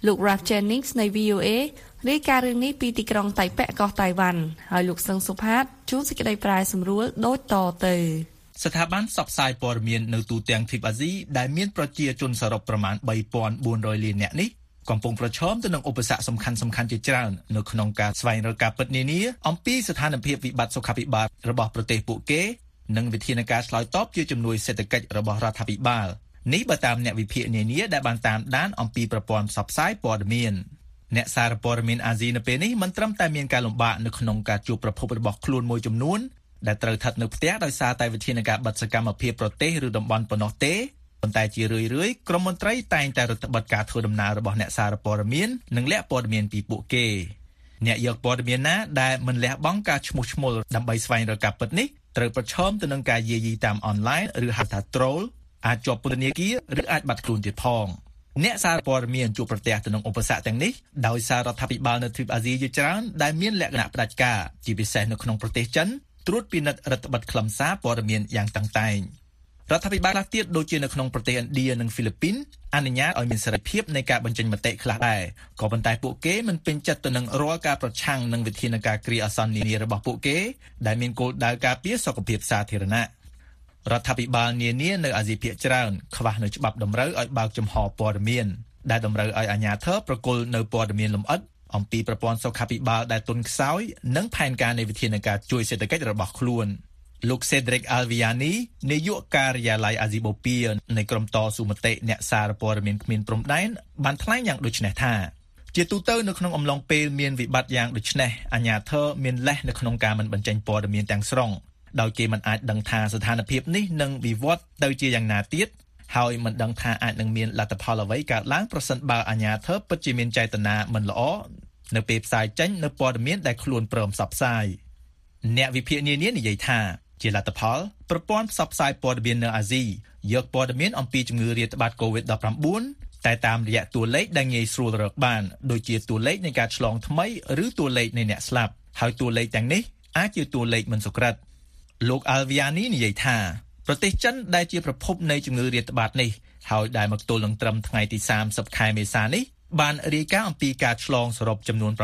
លោក Ralph Jennings នៃ VOA រាយការណ៍រឿងនេះពីទីក្រុងតៃប៉េកោះតៃវ៉ាន់ហើយលោកសឹងសុផាតជួនសេចក្តីប្រាយសម្រួលដូចតទៅស្ថាប័នផ្សព្វផ្សាយព័ត៌មាននៅទូទាំងទ្វីបអាស៊ីដែលមានប្រជាជនសរុបប្រមាណ 3,400 លាននាក់នេះកំពុងប្រឈមទៅនឹងឧបសគ្គសំខាន់ៗជាច្រើននៅក្នុងការស្វែងរកការពិតនានាអំពីស្ថានភាពវិបត្តិសុខាភិបាលរបស់ប្រទេសពួកគេនិងវិធានការឆ្លើយតបជាជំនួយសេដ្ឋកិច្ចរបស់រដ្ឋាភិបាលនេះបើតាមអ្នកវិភាគនានាដែលបានតាមដានអំពីប្រព័ន្ធផ្សព្វផ្សាយព័ត៌មានអ្នកសារព័ត៌មានអាស៊ីនៅពេលនេះមិនត្រឹមតែមានការលំបាកនៅក្នុងការជួបប្រភពរបស់ខ្លួនមួយចំនួនដែលត្រូវស្ថិតនៅផ្ទះដោយសារតែវិធានការបិទសកម្មភាពប្រទេសឬតំបន់ប៉ុណ្ណោះទេប៉ុន្តែជារឿយៗក្រុមមន្ត្រីតែងតែរដ្ឋបတ်ការធ្វើដំណើររបស់អ្នកសារព័ត៌មាននិងលាក់ព័ត៌មានពីពួកគេអ្នកយកព័ត៌មានណាដែលមិនលះបង់ការឈ្មោះឈ្មោលដើម្បីស្វែងរកការពិតនេះត្រូវប្រឈមទៅនឹងការយាយីតាមអនឡាញឬហៅថា troll អាចជាប់ពន្ធនាគារឬអាចបាត់ខ្លួនទៀតផងអ្នកសារព័ត៌មានជួបប្រទះទៅនឹងឧបសគ្គទាំងនេះដោយសាររដ្ឋាភិបាលនៅទ្វីបអាស៊ីជាច្រើនដែលមានលក្ខណៈផ្ដាច់ការជាពិសេសនៅក្នុងប្រទេសចិនត្រួតពិនិត្យរដ្ឋបတ်ខ្លឹមសារព័ត៌មានយ៉ាងតឹងតែងរដ្ឋាភិបាលខ្លះទៀតដូចជានៅក្នុងប្រទេសឥណ្ឌានិងហ្វីលីពីនអនុញ្ញាតឲ្យមានសេរីភាពនៃការបញ្ចេញមតិខ្លះដែរក៏ប៉ុន្តែពួកគេមិនពេញចិត្តទៅនឹងរាល់ការប្រឆាំងនឹងវិធានការគ្រាអាសន្ននានារបស់ពួកគេដែលមានគោលដៅការពារសុខភាពសាធារណៈរដ្ឋាភិបាលនានានៅអាស៊ីភាគច្រើនខ្វះនូវច្បាប់តម្រូវឲ្យបើកចំហព័ត៌មានដែលតម្រូវឲ្យអាជ្ញាធរប្រគល់នូវព័ត៌មានលម្អិតអំពីប្រព័ន្ធសុខាភិបាលដែលទន់ខ្សោយនិងផែនការនៃវិធានការជួយសេដ្ឋកិច្ចរបស់ខ្លួនលោក Cedric Alviani នាយកការិយាល័យអាស៊ីបូព៌ានៃក្រុមតស៊ូមតិអ្នកសារព័ត៌មានគ្មានព្រំដែនបានថ្លែងយ៉ាងដូចនេះថាជាទូទៅនៅក្នុងអំឡុងពេលមានវិបត្តិយ៉ាងដូចនេះអាជ្ញាធរមានលេសនៅក្នុងការមិនបញ្ចេញព័ត៌មានទាំងស្រុងដោយគេមិនអាចដឹងថាស្ថានភាពនេះនឹងវិវត្តទៅជាយ៉ាងណាទៀតហើយមិនដឹងថាអាចនឹងមានលទ្ធផលអ្វីកើតឡើងប្រសិនបើអាជ្ញាធរពិតជាមានចេតនាមិនល្អនៅពេលផ្សាយចេញនៅព័ត៌មានដែលខ្លួនព្រមផ្សព្វផ្សាយអ្នកវិភាគនានានិយាយថាជាលទ្ធផលប្រព័ន្ធផ្សព្វផ្សាយព័ត៌មាននៅអាស៊ីយកព័ត៌មានអំពីជំងឺរាតត្បាត COVID-19 តែតាមរយៈតួលេខដែលងាយស្រួលរកបានដូចជាតួលេខនៃការឆ្លងថ្មីឬតួលេខនៃអ្នកស្លាប់ហើយតួលេខទាំងនេះអាចជាតួលេខមិនសុក្រឹតលោក Alviani និយាយថាប្រទេសចិនដែលជាប្រភពនៃជំងឺរាតត្បាតនេះហើយដែលមកទល់នឹងត្រឹមថ្ងៃទី30ខែមេសានេះបានរាយការណ៍អំពីការឆ្លងសរុបចំនួន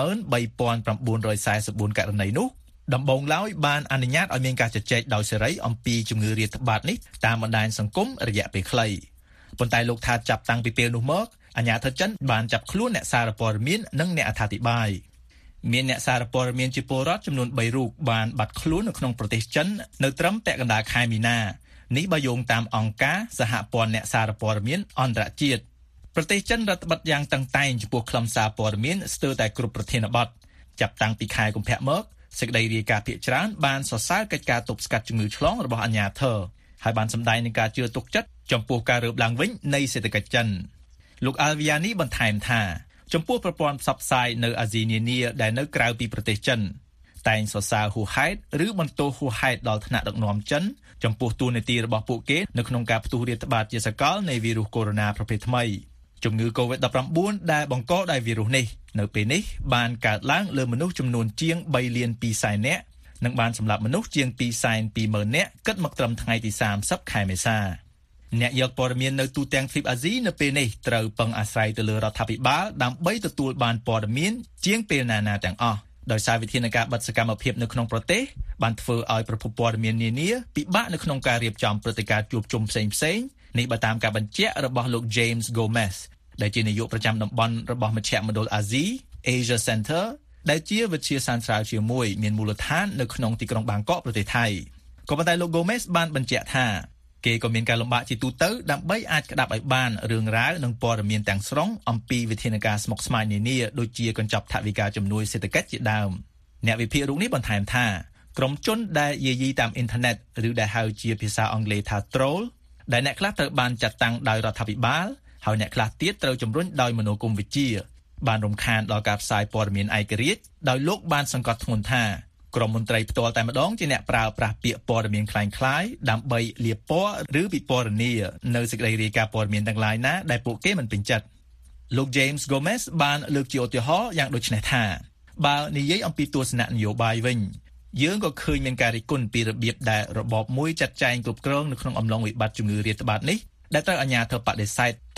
83,944 ករណីនោះដំបូងឡើយបានអនុញ្ញាតឲ្យមានការជជែកដោយសេរីអំពីជំងឺរាតត្បាតនេះតាមបណ្ដាញសង្គមរយៈពេលខ្លីប៉ុន្តែលោកថាចាប់តាំងពីពេលនោះមកអាជ្ញាធរចិនបានចាប់ខ្លួនអ្នកសារព័ត៌មាននិងអ្នកអត្ថាធិប្បាយមានអ្នកសារព័ត៌មានជាពលរដ្ឋចំនួន3រូបបានបាត់ខ្លួននៅក្នុងប្រទេសចិននៅត្រឹមពាក់កណ្ដាលខែមីនានេះបើយោងតាមអង្គការសហព័ន្ធអ្នកសារព័ត៌មានអន្តរជាតិប្រទេសចិនរដ្ឋបတ်យ៉ាងតឹងតែងចំពោះខ្លឹមសារព័ត៌មានស្ទើរតែគ្រប់ប្រធានបទចាប់តាំងពីខែកុម្ភៈមកសេចក្តីរាយការណ៍ភាគច្រើនបានសរសើរកិច្ចការទប់ស្កាត់ជំងឺឆ្លងរបស់អាជ្ញាធរហើយបានសម្ដែងនឹងការជឿទុកចិត្តចំពោះការរើបឡើងវិញនៃសេដ្ឋកិច្ចចិនលោក Alviani បន្ថែមថាចំពោះប្រព័ន្ធផ្សព្វផ្សាយនៅអាស៊ីនានាដែលនៅក្រៅពីប្រទេសចិនតែងសរសើរហួសហេតុឬបន្ទោសហួសហេតុដល់ថ្នាក់ដឹកនាំចិនចំពោះទូនាទីរបស់ពួកគេនៅក្នុងការផ្ទុះរាតត្បាតជាសកលនៃវីរុសកូវីដ -19 ប្រភេទថ្មីជំងឺ COVID-19 ដែលបង្កដោយវីរុសនេះនៅពេលនេះបានកើតឡើងលើមនុស្សចំនួនជាង 3 លាន 2 សែននាក់និងបានសម្លាប់មនុស្សជាង 2 សែន 20,000 នាក់គិតមកត្រឹមថ្ងៃទី30ខែមេសាអ្នកយកព័ត៌មាននៅទូទាំងទ្វីបអាស៊ីនៅពេលនេះត្រូវពឹងអាស្រ័យទៅលើរដ្ឋាភិបាលដើម្បីទទួលបានព័ត៌មានជាងពេលណាទាំងអស់ដោយសារវិធានការបិទសកម្មភាពនៅក្នុងប្រទេសបានធ្វើឲ្យប្រភពព័ត៌មាននានាពិបាកនៅក្នុងការរៀបចំព្រឹត្តិការណ៍ជួបជុំផ្សេងៗនេះបើតាមការបញ្ជាក់របស់លោក James Gomez ដែលជានាយកប្រចាំតំបន់របស់មជ្ឈមណ្ឌលអាស៊ី Asia Center ដែលជាវិទ្យាសាស្ត្រស្រាវជ្រាវមួយមានមូលដ្ឋាននៅក្នុងទីក្រុងបាងកកប្រទេសថៃក៏ប៉ុន្តែលោក Gomez បានបញ្ជាក់ថាគេក៏មានការលំបាកជាទូទៅដើម្បីអាចក្តាប់ឲ្យបានរឿងរ៉ាវនិងព័ត៌មានទាំងស្រុងអំពីវិធានការស្មុគស្មាញនានាដូចជាកញ្ចប់ថវិកាជំនួយសេដ្ឋកិច្ចជាដើមអ្នកវិភាគរូបនេះបន្ថែមថាក្រុមជនដែលយាយីតាមអ៊ីនធឺណិតឬដែលហៅជាភាសាអង់គ្លេសថា troll ដែលអ្នកខ្លះត្រូវបានចាត់តាំងដោយរដ្ឋាភិបាលហើយអ្នកខ្លះទៀតត្រូវជំរុញដោយមនោគមវិជ្ជាបានរំខានដល់ការផ្សាយព័ត៌មានឯករាជ្យដោយលោកបានសង្កត់ធ្ងន់ថាក្រមមន្ត្រីផ្ទាល់តែម្ដងជាអ្នកប្រើប្រាស់ពាក្យព័ត៌មានคล้ายៗដើម្បីលាបពណ៌ឬពិពណ៌នានៅសេចក្តីរាយការណ៍ព័ត៌មានទាំងឡាយណាដែលពួកគេមិនពេញចិត្តលោក James Gomez បានលើកជាឧទាហរណ៍យ៉ាងដូចនេះថាបើនិយាយអំពីទស្សនៈនយោបាយវិញយើងក៏ឃើញមានការរិះគន់ពីរបៀបដែលរបបមួយចាត់ចែងគ្រប់គ្រងនៅក្នុងអំឡុងវិបត្តិជំងឺរាតត្បាតនេះដែលត្រូវអាជ្ញាធរបដិសេធ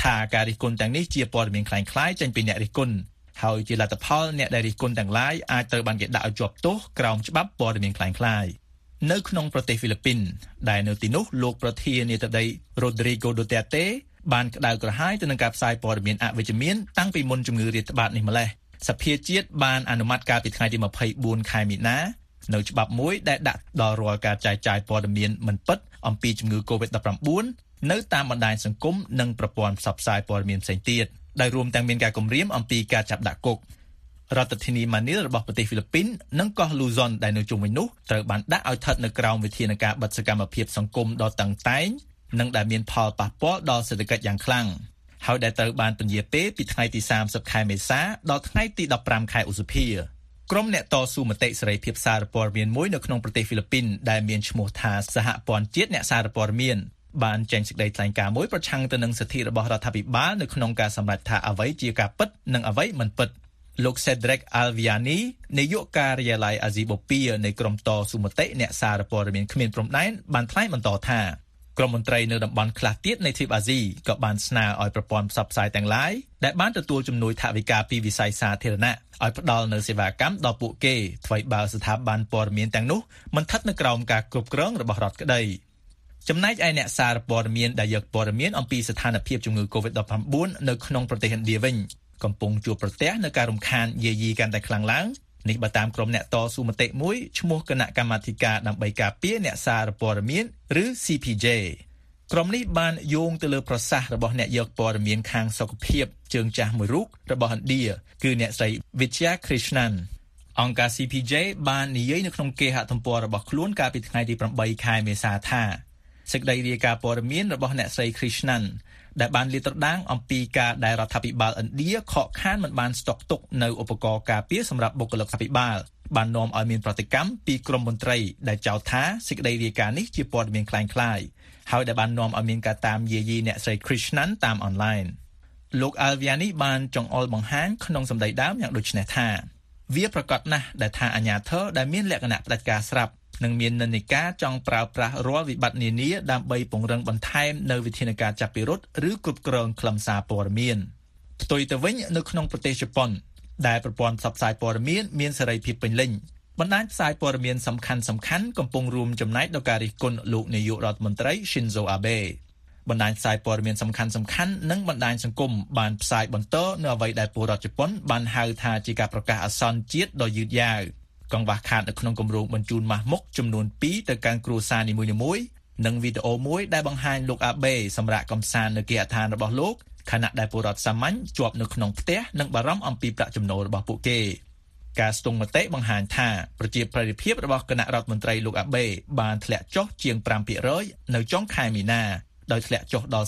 ថាការរិះគន់ទាំងនេះជាព័ត៌មានคล้ายៗចេញពីអ្នករិះគន់ហើយជាលទ្ធផលអ្នកដែលរិះគន់ទាំងឡាយអាចត្រូវបានគេដាក់ឲ្យជាប់ទោសក្រោមច្បាប់ព័ត៌មានคล้ายៗនៅក្នុងប្រទេសហ្វីលីពីនដែលនៅទីនោះលោកប្រធានាធិបតី Rodrigo Duterte បានក្តៅក្រហាយទៅនឹងការផ្សាយព័ត៌មានអវិជ្ជមានតាំងពីមុនជំងឺរាតត្បាតនេះម្ល៉េះសភាជាតិបានអនុម័តកាលពីថ្ងៃទី24ខែមីនានៅច្បាប់មួយដែលដាក់ដល់រាល់ការចែកចាយព័ត៌មានមិនពិតអំពីជំងឺ COVID-19 នៅតាមបណ្ដាញសង្គមនិងប្រព័ន្ធផ្សព្វផ្សាយព័ត៌មានផ្សេងទៀតដែលរួមទាំងមានការគំរាមអំពីការចាប់ដាក់គុករដ្ឋធានីម៉ានីលរបស់ប្រទេសហ្វីលីពីននិងកោះលូហ្សុនដែលនៅជុំវិញនោះត្រូវបានដាក់ឲ្យស្ថិតនៅក្រោមវិធានការបិទសកម្មភាពសង្គមដ៏តឹងតែងនិងដែលមានផលប៉ះពាល់ដល់សេដ្ឋកិច្ចយ៉ាងខ្លាំងហើយដែលត្រូវបានពន្យាពេលពីថ្ងៃទី30ខែមេសាដល់ថ្ងៃទី15ខែឧសភាក្រុមអ្នកតស៊ូមតិសេរីភាពសារព័ត៌មានមួយនៅក្នុងប្រទេសហ្វីលីពីនដែលមានឈ្មោះថាសហព័ន្ធជាតិអ្នកសារព័ត៌មានបានចេញសេចក្តីថ្លែងការណ៍មួយប្រឆាំងទៅនឹងសិទ្ធិរបស់រដ្ឋាភិបាលនៅក្នុងការសម្រេចថាអ្វីជាការពិតនិងអ្វីមិនពិតលោក Cedric Alviani នាយកការិយាល័យអាស៊ីបូព៌ានៃក្រុមតស៊ូមតិអ្នកសារព័ត៌មានគ្មានព្រំដែនបានថ្លែងបន្តថាក្រុមមន្ត្រីនៅតំបន់ខ្លះទៀតនៃទ្វីបអាស៊ីក៏បានស្នើឲ្យប្រព័ន្ធផ្សព្វផ្សាយទាំងឡាយដែលបានទទួលជំនួយថវិកាពីវិស័យសាធារណៈឲ្យផ្ដល់នូវសេវាកម្មដល់ពួកគេថ្មីបើស្ថាប័នព័ត៌មានទាំងនោះមិនស្ថិតនៅក្រោមការគ្រប់គ្រងរបស់រដ្ឋក្តីចំណែកឯអ្នកសារព័ត៌មានដែលយកព័ត៌មានអំពីស្ថានភាពជំងឺ COVID-19 នៅក្នុងប្រទេសឥណ្ឌាវិញកំពុងជួបប្រទះនឹងការរំខានយាយីកាន់តែខ្លាំងឡើងនេះបើតាមក្រុមអ្នកតស៊ូមតិមួយឈ្មោះគណៈកម្មាធិការដើម្បីការពារអ្នកសារព័ត៌មានឬ CPJ ក្រុមនេះបានយោងទៅលើប្រសាសន៍របស់អ្នកយកព័ត៌មានខាងសុខភាពជើងចាស់មួយរូបរបស់ឥណ្ឌាគឺអ្នកស្រី Vidya Krishnan អង្គការ CPJ បាននិយាយនៅក្នុងគេហទំព័ររបស់ខ្លួនកាលពីថ្ងៃទី8ខែមេសាថាសេចក្តីរាយការណ៍ព័ត៌មានរបស់អ្នកស្រី Krishnan ដែលបានលាតត្រដាងអំពីការដែលរដ្ឋាភិបាលឥណ្ឌាខកខានមិនបានស្តុកទុកនៅឧបករណ៍ការពារសម្រាប់បុគ្គលិករដ្ឋាភិបាលបាននាំឲ្យមានប្រតិកម្មពីក្រមមន្ត្រីដែលចោទថាសេចក្តីរាយការណ៍នេះជាព័ត៌មានคล้ายៗហើយដែលបាននាំឲ្យមានការតាមយាយីអ្នកស្រី Krishnan តាមអនឡាញលោក Alviani បានចង្អុលបង្ហាញក្នុងសម្ដីដើមយ៉ាងដូចនេះថាវាប្រកាសណាស់ដែលថាអាជ្ញាធរដែលមានលក្ខណៈផ្ដាច់ការស្រាប់នឹងមាននិន្នាការចង់ប្រើប្រាស់រាល់វិបត្តិនានាដើម្បីពង្រឹងបន្ថែមនៅវិធានការចាប់ពិរុទ្ធឬគ្រប់គ្រងខ្លឹមសារព័ត៌មានផ្ទុយទៅវិញនៅក្នុងប្រទេសជប៉ុនដែលប្រព័ន្ធផ្សព្វផ្សាយព័ត៌មានសេរីភាពពេញលេញបណ្ដាញផ្សាយព័ត៌មានសំខាន់ៗកំពុងរួមចំណែកដល់ការរិះគន់លោកនាយករដ្ឋមន្ត្រី Shinzo Abe បណ្ដាញផ្សាយព័ត៌មានសំខាន់ៗនិងបណ្ដាញសង្គមបានផ្សាយបន្តនៅអ្វីដែលពលរដ្ឋជប៉ុនបានហៅថាជាការប្រកាសអាសន្នជាតិដ៏យឺតយ៉ាវកង្វះខាតនៅក្នុងគម្រោងបញ្ជូនម៉ាស់មុខចំនួន2ទៅកាន់គ្រួសារនីមួយៗនិងវីដេអូមួយដែលបង្ហាញលោកអាបេសម្រាប់កំសាន្តនៅគេហដ្ឋានរបស់លោកខណៈដែលពលរដ្ឋសាមញ្ញជាប់នៅក្នុងផ្ទះនិងបារម្ភអំពីប្រាក់ចំណូលរបស់ពួកគេការស្ទង់មតិបង្ហាញថាប្រជាប្រិយភាពរបស់គណៈរដ្ឋមន្ត្រីលោកអាបេបានធ្លាក់ចុះជាង 5% នៅចុងខែមីនាដោយធ្លាក់ចុះដល់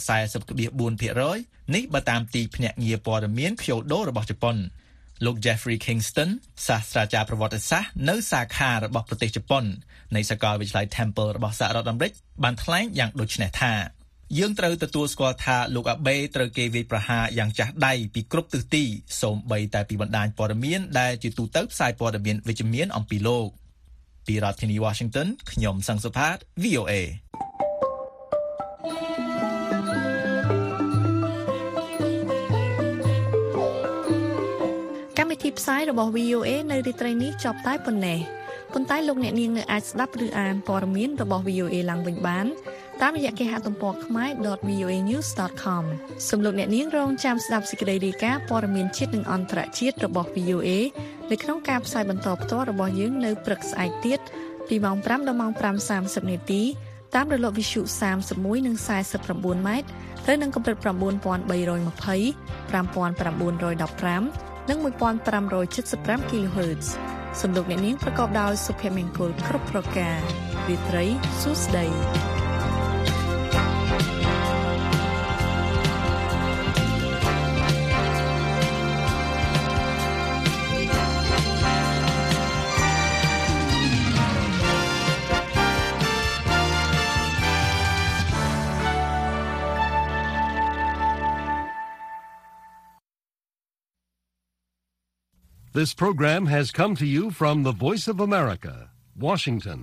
40.4% នេះបើតាមទីភ្នាក់ងារព័ត៌មាន Kyodo របស់ជប៉ុនលោក Jeffrey Kingston សាស្ត្រាចារ្យប្រវត្តិសាស្ត្រនៅសាខារបស់ប្រទេសជប៉ុននៃសាកលវិទ្យាល័យ Temple របស់សហរដ្ឋអាមេរិកបានថ្លែងយ៉ាងដូចនេះថាយើងត្រូវទទួលស្គាល់ថាលោកអាបេត្រូវគេវាយប្រហារយ៉ាងចាស់ដៃពីគ្រប់ទិសទីសូម្បីតែពីបណ្ដាញព័ត៌មានដែលជាទូទៅផ្សាយព័ត៌មានវិជ្ជមានអំពីលោកពីរដ្ឋធានី Washington ខ្ញុំសង្សុផាត VOA កម្មវិធីផ្សាយរបស់ VOA នៅរាត្រីនេះចប់តែប៉ុណ្ណេះប៉ុន្តែលោកអ្នកនាងនៅអាចស្ដាប់ឬអានព័ត៌មានរបស់ VOA ឡើងវិញបានតាមរយៈគេហទំព័រ khmer.voanews.com សូមលោកអ្នកនាងរងចាំស្ដាប់សេចក្តីរាយការណ៍ព័ត៌មានជាតិនិងអន្តរជាតិរបស់ VOA នៅក្នុងការផ្សាយបន្តផ្ទាល់របស់យើងនៅព្រឹកស្អែកទៀតពីម៉ោង 5 ដល់ម៉ោង 5:30 នាទីតាមរលកវិទ្យុ 31 និង 49 ម៉ែត្រត្រូវនឹងកម្រិត 9320 5915 និង 1575 kHz សំឡេងអ្នកនាងប្រកបដោយសុភមង្គលគ្រប់ប្រការរាត្រីសួស្តី This program has come to you from the Voice of America, Washington.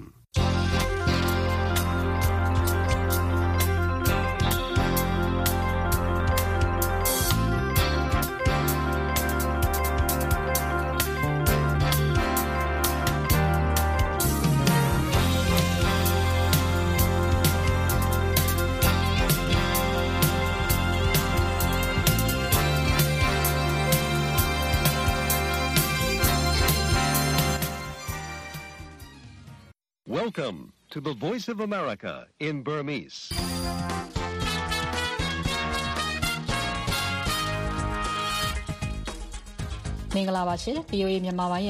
Welcome to the Voice of America in Burmese. မင်္ဂလာပါရှင် VOA မြန်မာပိုင်း